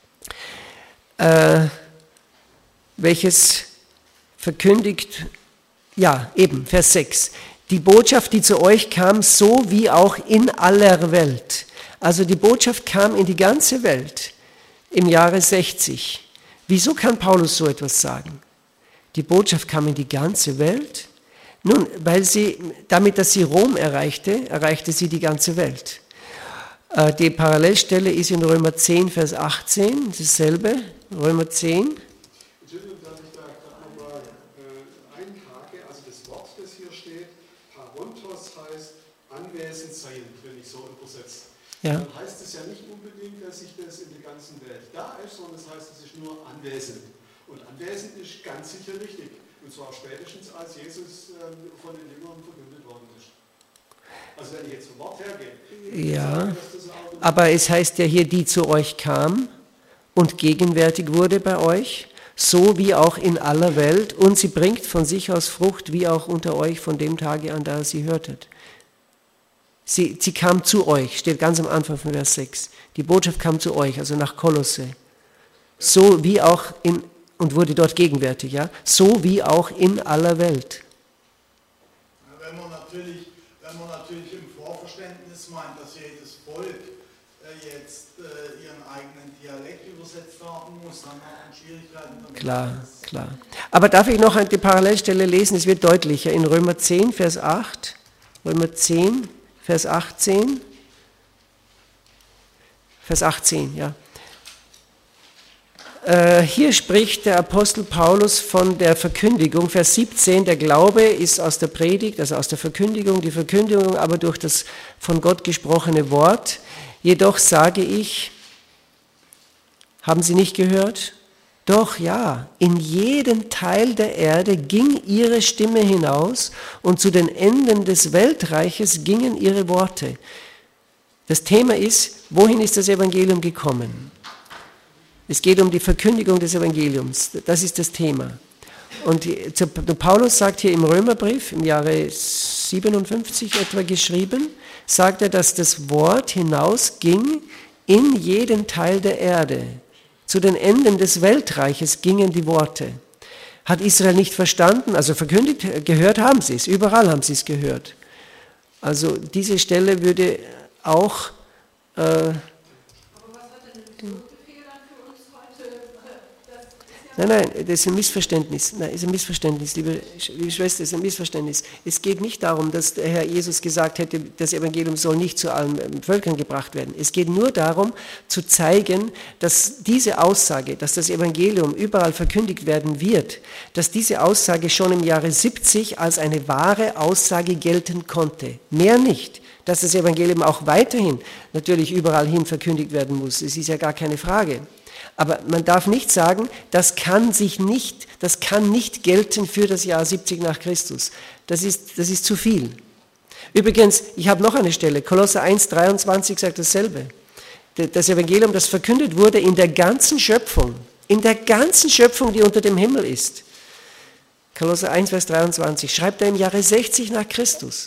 äh, welches verkündigt, ja eben, Vers sechs, die Botschaft, die zu euch kam, so wie auch in aller Welt. Also die Botschaft kam in die ganze Welt im Jahre sechzig. Wieso kann Paulus so etwas sagen? Die Botschaft kam in die ganze Welt. Nun, weil sie, damit, dass sie Rom erreichte, erreichte sie die ganze Welt. Die Parallelstelle ist in Römer zehn, Vers achtzehn, dasselbe, Römer zehn. Entschuldigung, dass ich da gerade nochmal äh, einhake. Also das Wort, das hier steht, Parontos heißt anwesend sein, wenn ich so übersetze. Ja. Dann heißt es ja nicht unbedingt, dass sich das in der ganzen Welt da ist, sondern es das heißt, es ist nur anwesend. Und anwesend ist ganz sicher richtig. Und zwar spätestens, als Jesus ähm, von den Jüngern verkündet worden ist. Also wenn ich jetzt vom Wort hergehe. Ja, sage, dass das auch aber es heißt ja hier, die zu euch kam und gegenwärtig wurde bei euch, so wie auch in aller Welt, und sie bringt von sich aus Frucht, wie auch unter euch von dem Tage an, da ihr sie hörtet. Sie, sie kam zu euch, steht ganz am Anfang von Vers sechs. Die Botschaft kam zu euch, also nach Kolosse. So wie auch in, und wurde dort gegenwärtig, ja, so wie auch in aller Welt. Wenn man natürlich, wenn man natürlich im Vorverständnis meint, dass jedes Volk äh, jetzt äh, ihren eigenen Dialekt übersetzt haben muss, dann hat man Schwierigkeiten damit. Klar, klar. Aber darf ich noch die Parallelstelle lesen? Es wird deutlicher. In Römer zehn, Vers acht, Römer zehn, Vers achtzehn, Vers achtzehn, ja. Äh, hier spricht der Apostel Paulus von der Verkündigung, Vers siebzehn, der Glaube ist aus der Predigt, also aus der Verkündigung, die Verkündigung aber durch das von Gott gesprochene Wort. Jedoch sage ich, haben Sie nicht gehört? Doch, ja, in jeden Teil der Erde ging ihre Stimme hinaus und zu den Enden des Weltreiches gingen ihre Worte. Das Thema ist, wohin ist das Evangelium gekommen? Es geht um die Verkündigung des Evangeliums, das ist das Thema. Und Paulus sagt hier im Römerbrief, im Jahre siebenundfünfzig etwa geschrieben, sagt er, dass das Wort hinausging in jeden Teil der Erde. Zu den Enden des Weltreiches gingen die Worte. Hat Israel nicht verstanden? Also verkündigt, gehört haben sie es. Überall haben sie es gehört. Also diese Stelle würde auch... Äh, Aber was hat denn der Befehl dann für uns heute? Das ist ja nein, nein, das ist ein Missverständnis. Nein, ist ein Missverständnis, liebe, liebe Schwester, ist ein Missverständnis. Es geht nicht darum, dass der Herr Jesus gesagt hätte, das Evangelium soll nicht zu allen Völkern gebracht werden. Es geht nur darum, zu zeigen, dass diese Aussage, dass das Evangelium überall verkündigt werden wird, dass diese Aussage schon im Jahre siebzig als eine wahre Aussage gelten konnte. Mehr nicht. Dass das Evangelium auch weiterhin natürlich überall hin verkündigt werden muss. Es ist ja gar keine Frage. Aber man darf nicht sagen, das kann sich nicht, das kann nicht gelten für das Jahr siebzig nach Christus. Das ist, das ist zu viel. Übrigens, ich habe noch eine Stelle, Kolosser eins, dreiundzwanzig sagt dasselbe. Das Evangelium, das verkündet wurde in der ganzen Schöpfung, in der ganzen Schöpfung, die unter dem Himmel ist. Kolosser eins, Vers dreiundzwanzig, schreibt er im Jahre sechzig nach Christus.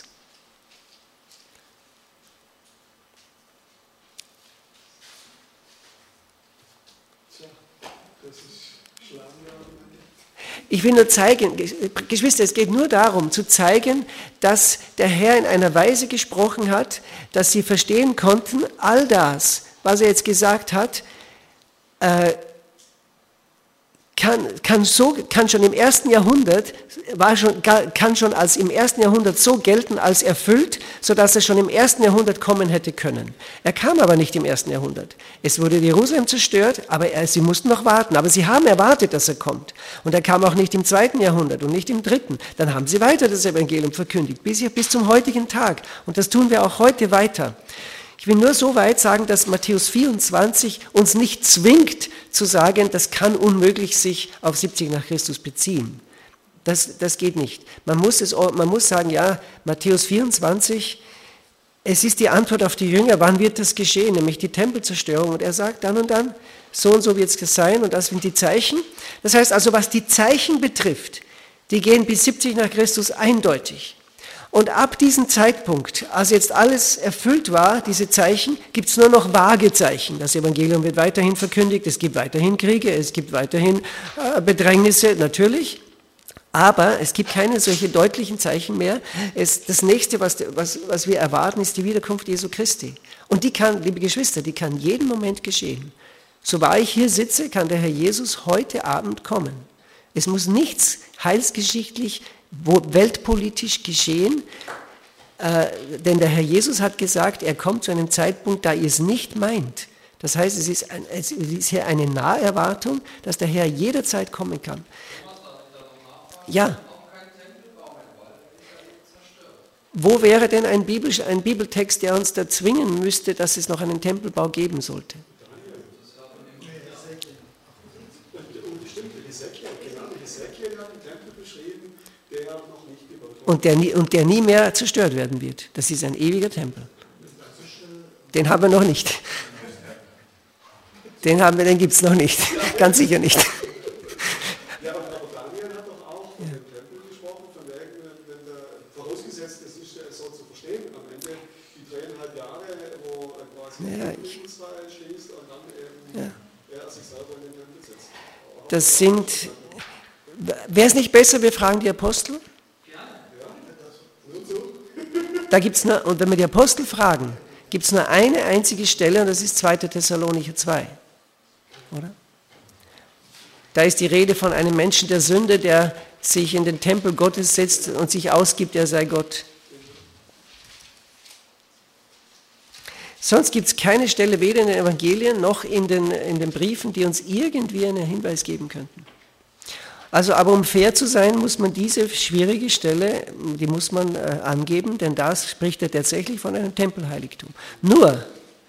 Ich will nur zeigen, Geschwister, es geht nur darum, zu zeigen, dass der Herr in einer Weise gesprochen hat, dass sie verstehen konnten, all das, was er jetzt gesagt hat, äh, kann, kann, so, kann schon im ersten Jahrhundert, war schon, kann schon als im ersten Jahrhundert so gelten als erfüllt, sodass er schon im ersten Jahrhundert kommen hätte können. Er kam aber nicht im ersten Jahrhundert. Es wurde Jerusalem zerstört, aber er, sie mussten noch warten. Aber sie haben erwartet, dass er kommt. Und er kam auch nicht im zweiten Jahrhundert und nicht im dritten. Dann haben sie weiter das Evangelium verkündigt, bis, bis zum heutigen Tag. Und das tun wir auch heute weiter. Ich will nur so weit sagen, dass Matthäus vierundzwanzig uns nicht zwingt zu sagen, das kann unmöglich sich auf siebzig nach Christus beziehen. Das, das geht nicht. Man muss, es, man muss sagen, ja, Matthäus vierundzwanzig, es ist die Antwort auf die Jünger, wann wird das geschehen, nämlich die Tempelzerstörung. Und er sagt dann und dann, so und so wird es sein und das sind die Zeichen. Das heißt also, was die Zeichen betrifft, die gehen bis siebzig nach Christus eindeutig. Und ab diesem Zeitpunkt, als jetzt alles erfüllt war, diese Zeichen, gibt es nur noch vage Zeichen. Das Evangelium wird weiterhin verkündigt, es gibt weiterhin Kriege, es gibt weiterhin äh, Bedrängnisse, natürlich. Aber es gibt keine solche deutlichen Zeichen mehr. Es, das Nächste, was, was, was wir erwarten, ist die Wiederkunft Jesu Christi. Und die kann, liebe Geschwister, die kann jeden Moment geschehen. So wahr ich hier sitze, kann der Herr Jesus heute Abend kommen. Es muss nichts heilsgeschichtlich weltpolitisch geschehen, äh, denn der Herr Jesus hat gesagt, er kommt zu einem Zeitpunkt, da ihr es nicht meint. Das heißt, es ist, ein, es ist hier eine Naherwartung, dass der Herr jederzeit kommen kann. Ja. Wo wäre denn ein, Bibel, ein Bibeltext, der uns da zwingen müsste, dass es noch einen Tempelbau geben sollte? Und der, nie, und der nie mehr zerstört werden wird. Das ist ein ewiger Tempel. Den haben wir noch nicht. Den haben wir, den gibt es noch nicht. Ganz sicher nicht. Ja, aber Daniel hat doch auch von dem Tempel gesprochen, von wegen, wenn der, vorausgesetzt, es ist so zu verstehen, am Ende die dreieinhalb Jahre, wo quasi ja, ich, Israel schließt und dann eben ja. er sich selber in den Tempel setzt. Das sind, wäre es nicht besser, wir fragen die Apostel? Da gibt's nur, und wenn wir die Apostel fragen, gibt es nur eine einzige Stelle, und das ist zweiter Thessalonicher zwei. Oder? Da ist die Rede von einem Menschen der Sünde, der sich in den Tempel Gottes setzt und sich ausgibt, er sei Gott. Sonst gibt es keine Stelle, weder in den Evangelien noch in den, in den Briefen, die uns irgendwie einen Hinweis geben könnten. Also, aber um fair zu sein, muss man diese schwierige Stelle, die muss man äh, angeben, denn da spricht er tatsächlich von einem Tempelheiligtum. Nur,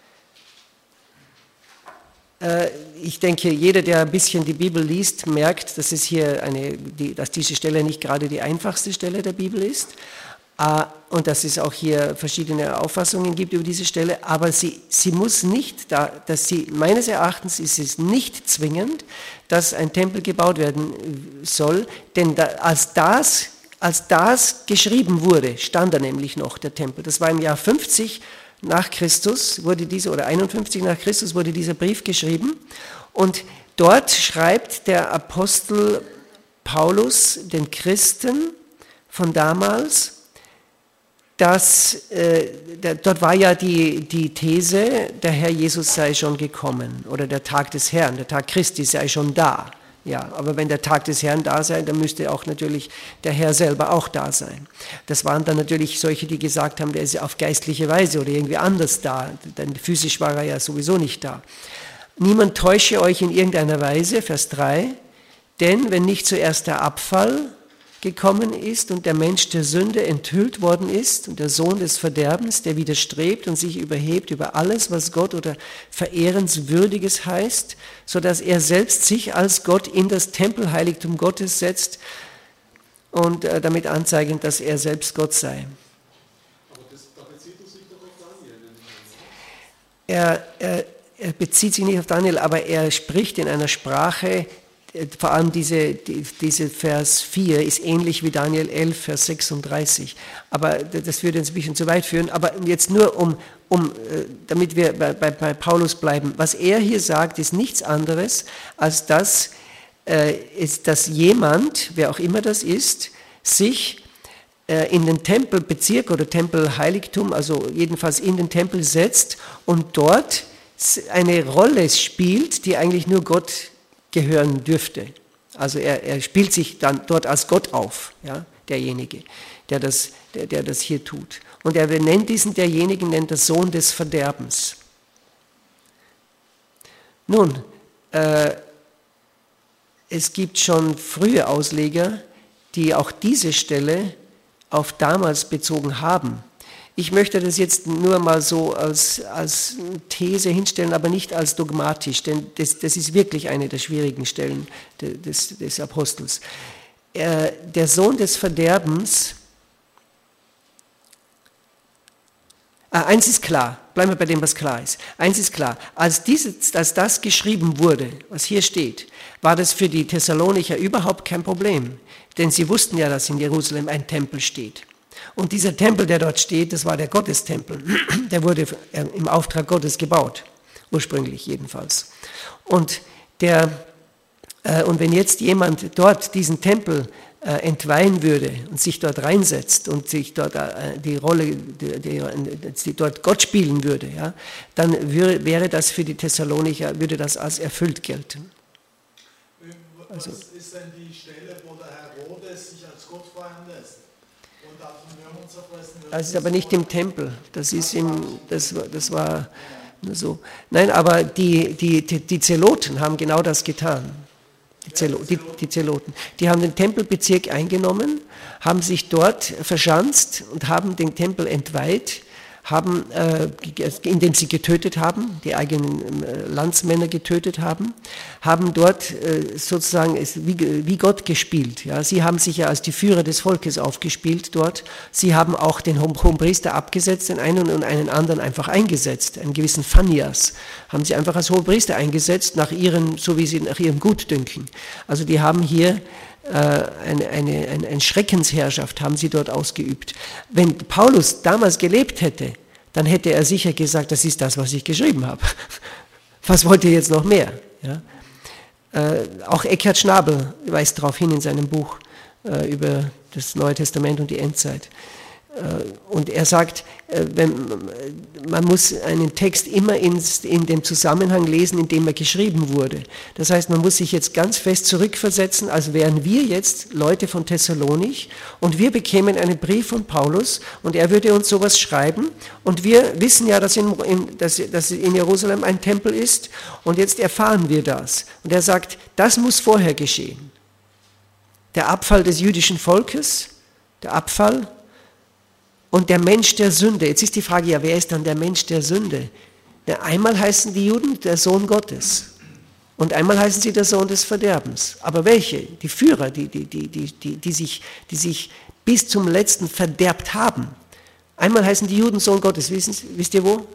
äh, ich denke, jeder, der ein bisschen die Bibel liest, merkt, dass, es hier eine, die, dass diese Stelle nicht gerade die einfachste Stelle der Bibel ist. Und dass es auch hier verschiedene Auffassungen gibt über diese Stelle, aber sie, sie muss nicht, da, dass sie, meines Erachtens ist es nicht zwingend, dass ein Tempel gebaut werden soll, denn da, als, das, als das geschrieben wurde, stand da nämlich noch der Tempel. Das war im Jahr fünfzig nach Christus, wurde diese, oder einundfünfzig nach Christus wurde dieser Brief geschrieben, und dort schreibt der Apostel Paulus den Christen von damals, dass, äh, der, dort war ja die, die These, der Herr Jesus sei schon gekommen oder der Tag des Herrn, der Tag Christi sei schon da. Ja, aber wenn der Tag des Herrn da sei, dann müsste auch natürlich der Herr selber auch da sein. Das waren dann natürlich solche, die gesagt haben, der ist auf geistliche Weise oder irgendwie anders da, denn physisch war er ja sowieso nicht da. Niemand täusche euch in irgendeiner Weise, Vers drei, denn wenn nicht zuerst der Abfall gekommen ist und der Mensch der Sünde enthüllt worden ist und der Sohn des Verderbens, der widerstrebt und sich überhebt über alles, was Gott oder Verehrenswürdiges heißt, sodass er selbst sich als Gott in das Tempelheiligtum Gottes setzt und äh, damit anzeigend, dass er selbst Gott sei. Aber das, da bezieht er sich doch auf Daniel. Er, er, er bezieht sich nicht auf Daniel, aber er spricht in einer Sprache, vor allem diese, diese Vers vier ist ähnlich wie Daniel elf, Vers sechsunddreißig. Aber das würde uns ein bisschen zu weit führen. Aber jetzt nur, um, um, damit wir bei, bei, bei Paulus bleiben. Was er hier sagt, ist nichts anderes, als dass, äh, ist, dass jemand, wer auch immer das ist, sich äh, in den Tempelbezirk oder Tempelheiligtum, also jedenfalls in den Tempel setzt und dort eine Rolle spielt, die eigentlich nur Gott gehören dürfte. Also er, er spielt sich dann dort als Gott auf, ja, derjenige, der das, der, der das hier tut. Und er nennt diesen derjenigen, nennt der Sohn des Verderbens. Nun, äh, es gibt schon frühe Ausleger, die auch diese Stelle auf damals bezogen haben. Ich möchte das jetzt nur mal so als, als These hinstellen, aber nicht als dogmatisch, denn das, das ist wirklich eine der schwierigen Stellen des, des Apostels. Er, der Sohn des Verderbens, ah, eins ist klar, bleiben wir bei dem, was klar ist. Eins ist klar, als, dieses, als das geschrieben wurde, was hier steht, war das für die Thessalonicher überhaupt kein Problem, denn sie wussten ja, dass in Jerusalem ein Tempel steht. Und dieser Tempel, der dort steht, das war der Gottestempel. Der wurde im Auftrag Gottes gebaut, ursprünglich jedenfalls. Und, der, äh, und wenn jetzt jemand dort diesen Tempel äh, entweihen würde und sich dort reinsetzt und sich dort äh, die Rolle, die, die, die dort Gott spielen würde, ja, dann wür, wäre das für die Thessalonicher, würde das als erfüllt gelten. Was also, ist denn die Stelle, wo der Herodes sich als Gott feiern lässt? Das ist aber nicht im Tempel, das, ist im, das, das war nur so. Nein, aber die, die, die, die Zeloten haben genau das getan. Die, Zelo, die, die Zeloten. Die haben den Tempelbezirk eingenommen, haben sich dort verschanzt und haben den Tempel entweiht, haben, äh, indem sie getötet haben, die eigenen äh, Landsmänner getötet haben, haben dort äh, sozusagen es wie, wie Gott gespielt. Ja. Sie haben sich ja als die Führer des Volkes aufgespielt dort. Sie haben auch den Hohenpriester abgesetzt, den einen und einen anderen einfach eingesetzt, einen gewissen Phanias haben sie einfach als Hohenpriester eingesetzt, nach ihren, so wie sie nach ihrem Gutdünken. Also die haben hier Eine, eine, eine, eine Schreckensherrschaft haben sie dort ausgeübt. Wenn Paulus damals gelebt hätte, dann hätte er sicher gesagt, das ist das, was ich geschrieben habe. Was wollt ihr jetzt noch mehr? Ja? Äh, auch Eckhard Schnabel weist darauf hin in seinem Buch äh, über das Neue Testament und die Endzeit. Und er sagt, wenn, man muss einen Text immer in, in dem Zusammenhang lesen, in dem er geschrieben wurde. Das heißt, man muss sich jetzt ganz fest zurückversetzen, als wären wir jetzt Leute von Thessalonich und wir bekämen einen Brief von Paulus und er würde uns sowas schreiben und wir wissen ja, dass in, in, dass, dass in Jerusalem ein Tempel ist und jetzt erfahren wir das. Und er sagt, das muss vorher geschehen. Der Abfall des jüdischen Volkes, der Abfall und der Mensch der Sünde. Jetzt ist die Frage, ja, wer ist dann der Mensch der Sünde? Ja, einmal heißen die Juden der Sohn Gottes und einmal heißen sie der Sohn des Verderbens. Aber welche? Die Führer, die, die, die, die, die, die, sich, die sich bis zum Letzten verderbt haben. Einmal heißen die Juden Sohn Gottes. Wissen, wisst ihr wo?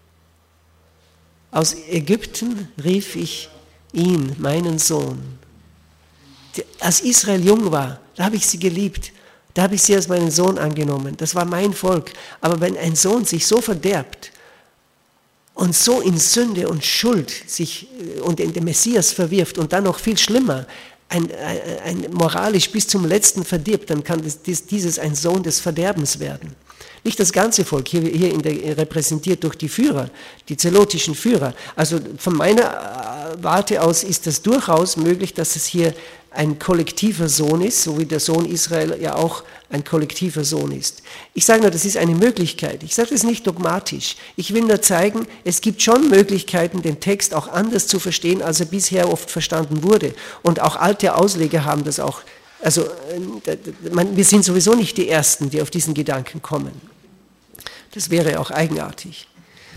Aus Ägypten rief ich ihn, meinen Sohn. Als Israel jung war, da habe ich sie geliebt. Da habe ich sie als meinen Sohn angenommen. Das war mein Volk. Aber wenn ein Sohn sich so verderbt und so in Sünde und Schuld sich und in den Messias verwirft und dann noch viel schlimmer, ein, ein, ein moralisch bis zum Letzten verdirbt, dann kann das, dieses ein Sohn des Verderbens werden. Nicht das ganze Volk, hier, hier in der, repräsentiert durch die Führer, die zelotischen Führer. Also von meiner Warte aus ist das durchaus möglich, dass es hier ein kollektiver Sohn ist, so wie der Sohn Israel ja auch ein kollektiver Sohn ist. Ich sage nur, das ist eine Möglichkeit. Ich sage das nicht dogmatisch. Ich will nur zeigen, es gibt schon Möglichkeiten, den Text auch anders zu verstehen, als er bisher oft verstanden wurde. Und auch alte Ausleger haben das auch. Also wir sind sowieso nicht die Ersten, die auf diesen Gedanken kommen. Das wäre auch eigenartig.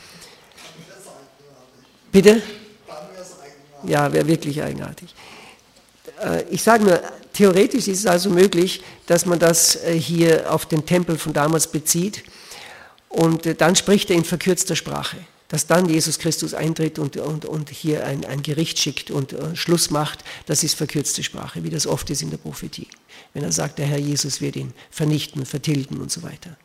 Bitte? Ja, wäre wirklich eigenartig. Ich sage nur, theoretisch ist es also möglich, dass man das hier auf den Tempel von damals bezieht und dann spricht er in verkürzter Sprache, dass dann Jesus Christus eintritt und, und, und hier ein, ein Gericht schickt und uh, Schluss macht, das ist verkürzte Sprache, wie das oft ist in der Prophetie, wenn er sagt, der Herr Jesus wird ihn vernichten, vertilgen und so weiter.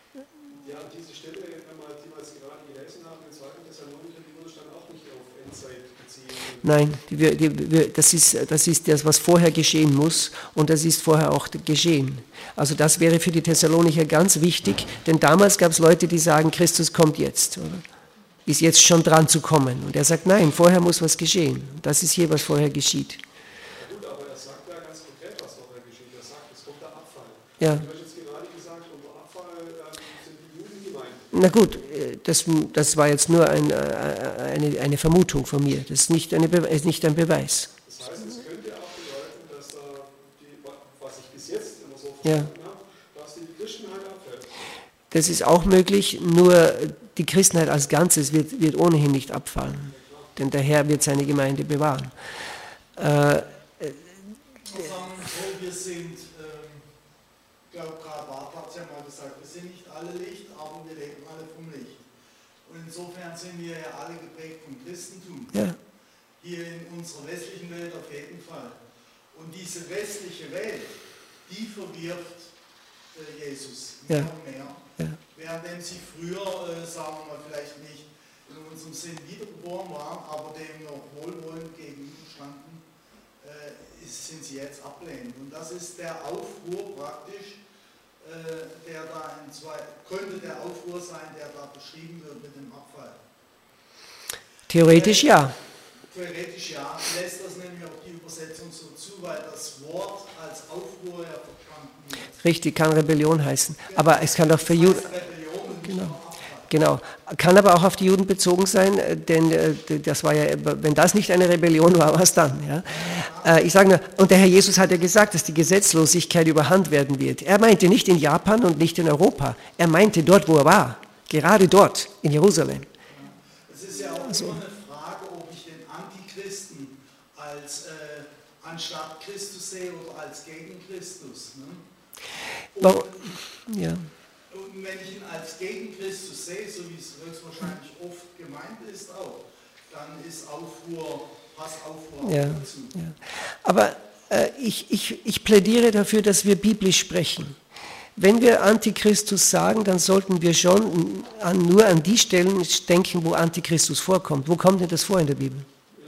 Nein, die, die, das, ist, das ist das, was vorher geschehen muss und das ist vorher auch geschehen. Also das wäre für die Thessalonicher ganz wichtig, denn damals gab es Leute, die sagen, Christus kommt jetzt, oder? Ist jetzt schon dran zu kommen. Und er sagt, nein, vorher muss was geschehen. Das ist hier, was vorher geschieht. Ja gut, aber er sagt ja ganz konkret, was vorher geschieht. Er sagt, es kommt der Abfall. Ja. Du hast jetzt gerade gesagt, unter Abfall äh, sind die Juden gemeint. Na gut, das, das war jetzt nur ein, eine, eine Vermutung von mir. Das ist nicht, eine, ist nicht ein Beweis. Das heißt, es könnte auch bedeuten, dass da, die, was ich bis jetzt immer so ja. verstanden habe, dass die Christenheit abfällt. Das ist auch möglich, nur die Christenheit als Ganzes wird, wird ohnehin nicht abfallen. Denn der Herr wird seine Gemeinde bewahren. Äh, Zusammen, wir sind, ähm, ich glaube, Karl Barth hat es ja mal gesagt, wir sind nicht alle Licht, aber wir leben alle vom Licht. Und insofern sind wir ja alle geprägt vom Christentum. Ja. Hier in unserer westlichen Welt auf jeden Fall. Und diese westliche Welt, die verwirft äh, Jesus mehr ja. und mehr. Ja. Während sie früher, äh, sagen wir mal, vielleicht nicht in unserem Sinn wiedergeboren waren, aber dem noch wohlwollend gegenüberstanden, äh, sind sie jetzt ablehnend. Und das ist der Aufruhr praktisch, äh, der da in zwei, könnte der Aufruhr sein, der da beschrieben wird mit dem Abfall. Theoretisch ja. Theoretisch ja, lässt das nämlich auch die Übersetzung so zu, weil das Wort als Aufruhr ja verstanden wird. Richtig, kann Rebellion heißen. Aber es kann auch für Juden. Rebellion und genau. nicht Abfall. genau. Kann aber auch auf die Juden bezogen sein, denn das war ja, wenn das nicht eine Rebellion war, was dann? Ja? Ich sage nur, und der Herr Jesus hat ja gesagt, dass die Gesetzlosigkeit überhand werden wird. Er meinte nicht in Japan und nicht in Europa. Er meinte dort, wo er war. Gerade dort, in Jerusalem. Es ist ja auch also, immer eine Frage, ob ich den Antichristen als äh, anstatt Christus sehe oder als gegen Christus. Ne? Warum? Ja. Und wenn ich ihn als gegen Christus sehe, so wie es höchstwahrscheinlich oft gemeint ist auch, dann ist Aufruhr, Hassaufruhr ja, dazu. Ja. Aber äh, ich, ich, ich plädiere dafür, dass wir biblisch sprechen. Wenn wir Antichristus sagen, dann sollten wir schon an, nur an die Stellen denken, wo Antichristus vorkommt. Wo kommt denn das vor in der Bibel?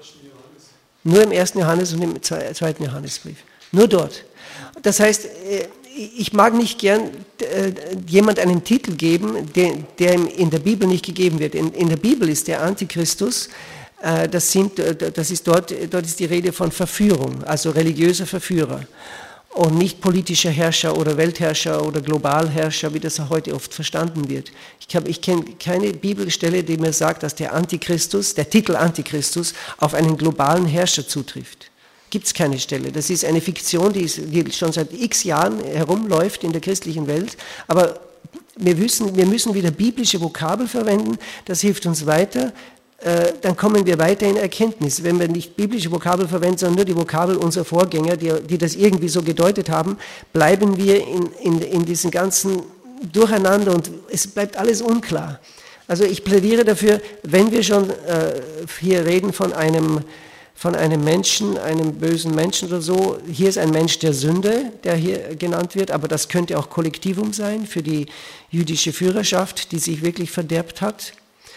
Nur im ersten Johannes und im zweiten Johannesbrief. Nur dort. Das heißt, ich mag nicht gern äh, jemand einen Titel geben, der, der ihm in der Bibel nicht gegeben wird. In, in der Bibel ist der Antichristus, äh, das, sind, das ist dort, dort ist die Rede von Verführung, also religiöser Verführer und nicht politischer Herrscher oder Weltherrscher oder Globalherrscher, wie das heute oft verstanden wird. Ich, hab, ich kenne keine Bibelstelle, die mir sagt, dass der Antichristus, der Titel Antichristus auf einen globalen Herrscher zutrifft. Gibt es keine Stelle. Das ist eine Fiktion, die, ist, die schon seit x Jahren herumläuft in der christlichen Welt. Aber wir müssen, wir müssen wieder biblische Vokabel verwenden. Das hilft uns weiter. Äh, dann kommen wir weiter in Erkenntnis. Wenn wir nicht biblische Vokabel verwenden, sondern nur die Vokabel unserer Vorgänger, die, die das irgendwie so gedeutet haben, bleiben wir in, in, in diesem ganzen Durcheinander und es bleibt alles unklar. Also ich plädiere dafür, wenn wir schon äh, hier reden von einem von einem Menschen, einem bösen Menschen oder so. Hier ist ein Mensch der Sünde, der hier genannt wird, aber das könnte auch Kollektivum sein für die jüdische Führerschaft, die sich wirklich verderbt hat.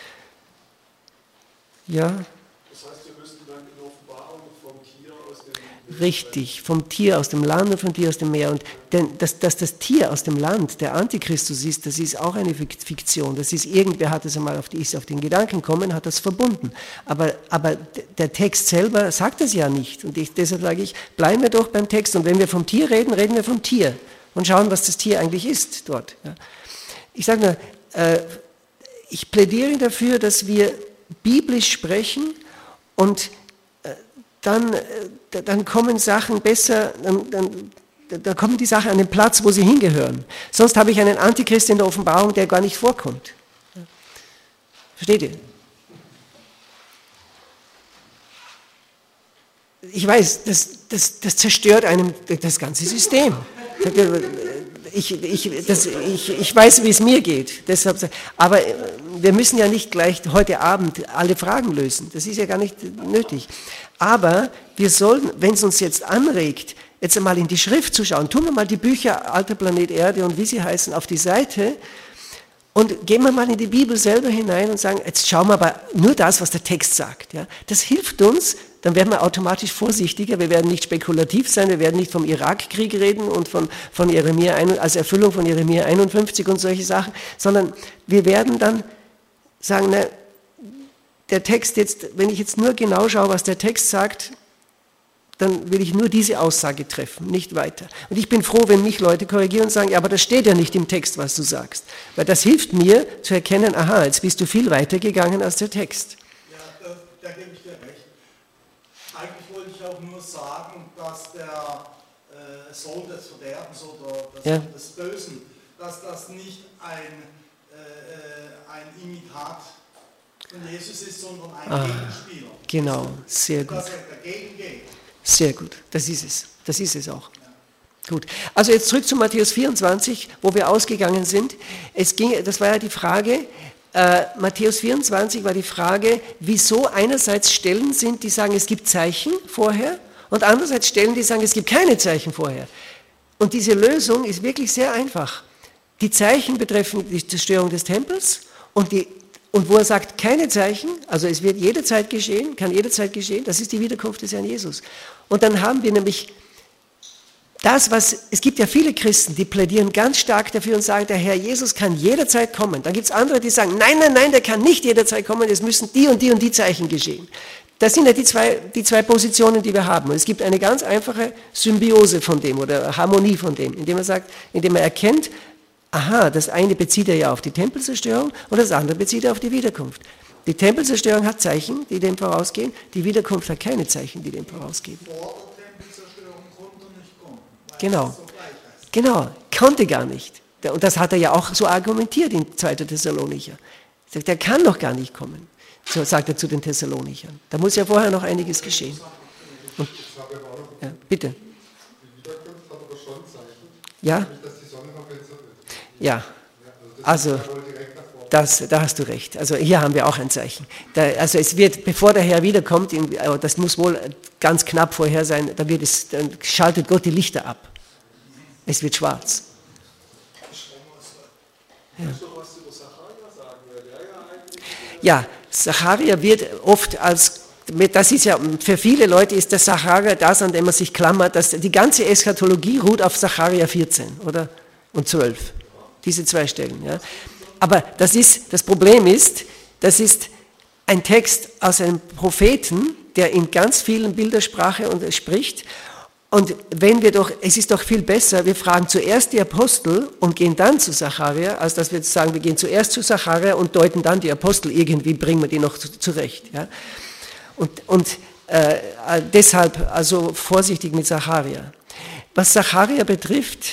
Ja. Das heißt, wir müssten dann in Offenbarung vom Tier aus dem Meer. Richtig, vom Tier aus dem Land und vom Tier aus dem Meer. Und denn, dass, dass das Tier aus dem Land der Antichristus ist, das ist auch eine Fiktion. Das ist, irgendwer hat es einmal auf, die, ist auf den Gedanken gekommen, hat das verbunden. Aber, aber der Text selber sagt das ja nicht. Und ich, deshalb sage ich, bleiben wir doch beim Text. Und wenn wir vom Tier reden, reden wir vom Tier. Und schauen, was das Tier eigentlich ist dort. Ja. Ich sage nur, äh, ich plädiere dafür, dass wir biblisch sprechen und äh, dann, äh, dann kommen Sachen besser, dann, dann, da kommen die Sachen an den Platz, wo sie hingehören. Sonst habe ich einen Antichrist in der Offenbarung, der gar nicht vorkommt. Versteht ihr? Ich weiß, das, das, das zerstört einem das ganze System. Ich, ich, das, ich, ich weiß, wie es mir geht. Deshalb, aber wir müssen ja nicht gleich heute Abend alle Fragen lösen. Das ist ja gar nicht nötig. Aber wir sollen, wenn es uns jetzt anregt, jetzt einmal in die Schrift zu schauen, tun wir mal die Bücher Alter Planet Erde und wie sie heißen auf die Seite und gehen wir mal in die Bibel selber hinein und sagen, jetzt schauen wir aber nur das, was der Text sagt. Ja? Das hilft uns, dann werden wir automatisch vorsichtiger, wir werden nicht spekulativ sein, wir werden nicht vom Irakkrieg reden und von, von Jeremia, als Erfüllung von Jeremia einundfünfzig und solche Sachen, sondern wir werden dann sagen, na, der Text jetzt, wenn ich jetzt nur genau schaue, was der Text sagt, dann will ich nur diese Aussage treffen, nicht weiter. Und ich bin froh, wenn mich Leute korrigieren und sagen, ja, aber das steht ja nicht im Text, was du sagst. Weil das hilft mir zu erkennen, aha, jetzt bist du viel weiter gegangen als der Text. Ja, da, da gebe ich dir recht. Eigentlich wollte ich auch nur sagen, dass der äh, Sohn des Verderbens oder das ja. Sohn des Bösen, dass das nicht ein, äh, ein Imitat von Jesus ist, sondern ein ah, Gegenspieler. Genau, sehr gut. Dass er dagegen geht. Sehr gut, das ist es. Das ist es auch. Gut, also jetzt zurück zu Matthäus vierundzwanzig, wo wir ausgegangen sind. Es ging, das war ja die Frage, äh, Matthäus vierundzwanzig war die Frage, wieso einerseits Stellen sind, die sagen, es gibt Zeichen vorher und andererseits Stellen, die sagen, es gibt keine Zeichen vorher. Und diese Lösung ist wirklich sehr einfach. Die Zeichen betreffen die Zerstörung des Tempels und die Und wo er sagt, keine Zeichen, also es wird jederzeit geschehen, kann jederzeit geschehen, das ist die Wiederkunft des Herrn Jesus. Und dann haben wir nämlich das, was, es gibt ja viele Christen, die plädieren ganz stark dafür und sagen, der Herr Jesus kann jederzeit kommen. Dann gibt es andere, die sagen, nein, nein, nein, der kann nicht jederzeit kommen, es müssen die und die und die Zeichen geschehen. Das sind ja die zwei, die zwei Positionen, die wir haben. Und es gibt eine ganz einfache Symbiose von dem oder Harmonie von dem, indem er sagt, indem er erkennt, aha, das eine bezieht er ja auf die Tempelzerstörung und das andere bezieht er auf die Wiederkunft. Die Tempelzerstörung hat Zeichen, die dem vorausgehen, die Wiederkunft hat keine Zeichen, die dem vorausgehen. Vor der Tempelzerstörung konnte er nicht kommen. Weil Genau. das so gleich heißt. Genau, konnte gar nicht. Und das hat er ja auch so argumentiert in zweiter Thessalonicher. Er sagt, der kann doch gar nicht kommen, so sagt er zu den Thessalonichern. Da muss ja vorher noch einiges geschehen. Und, ja, bitte. Die Wiederkunft hat aber schon Zeichen, Ja? nämlich dass die Sonne verfinstert wird. Ja, Also also das ist ja wohl direkt davor. das, da hast du recht. Also hier haben wir auch ein Zeichen. Da, also es wird, bevor der Herr wiederkommt, in, aber das muss wohl ganz knapp vorher sein, da wird es, dann schaltet Gott die Lichter ab. Es wird schwarz. Ja. Kannst du noch was über Sacharja sagen? Weil der ja eigentlich. Ja, Sacharja wird oft als, das ist ja, für viele Leute ist der Sacharja das, an dem man sich klammert, dass die ganze Eschatologie ruht auf Sacharja vierzehn, oder? Und zwölf. Diese zwei Stellen, ja. Aber das ist, das Problem ist, das ist ein Text aus einem Propheten, der in ganz vielen Bildersprache und spricht. Und wenn wir doch, es ist doch viel besser, wir fragen zuerst die Apostel und gehen dann zu Sacharja, als dass wir jetzt sagen, wir gehen zuerst zu Sacharja und deuten dann die Apostel, irgendwie bringen wir die noch zurecht. Ja? Und, und äh, deshalb also vorsichtig mit Sacharja. Was Sacharja betrifft,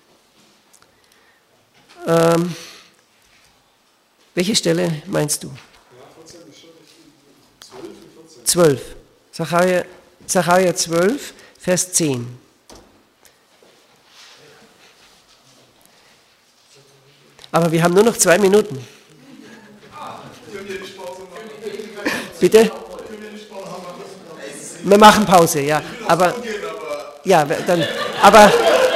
ähm, welche Stelle meinst du? Ja, vierzehn ist schon richtig. zwölf und vierzehn. zwölf. Sacharja, Sacharja zwölf. Vers zehn. Aber wir haben nur noch zwei Minuten. Bitte? Wir machen Pause, ja. Aber, ja, dann, aber,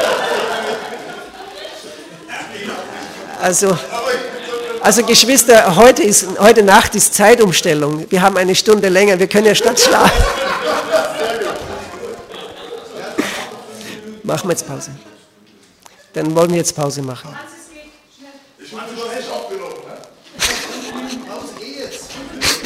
also, also Geschwister, heute, ist, heute Nacht ist Zeitumstellung. Wir haben eine Stunde länger, wir können ja statt schlafen. Machen wir jetzt Pause. Dann wollen wir jetzt Pause machen. Ich meine, du hast nicht aufgenommen, ne? Pause, geh jetzt.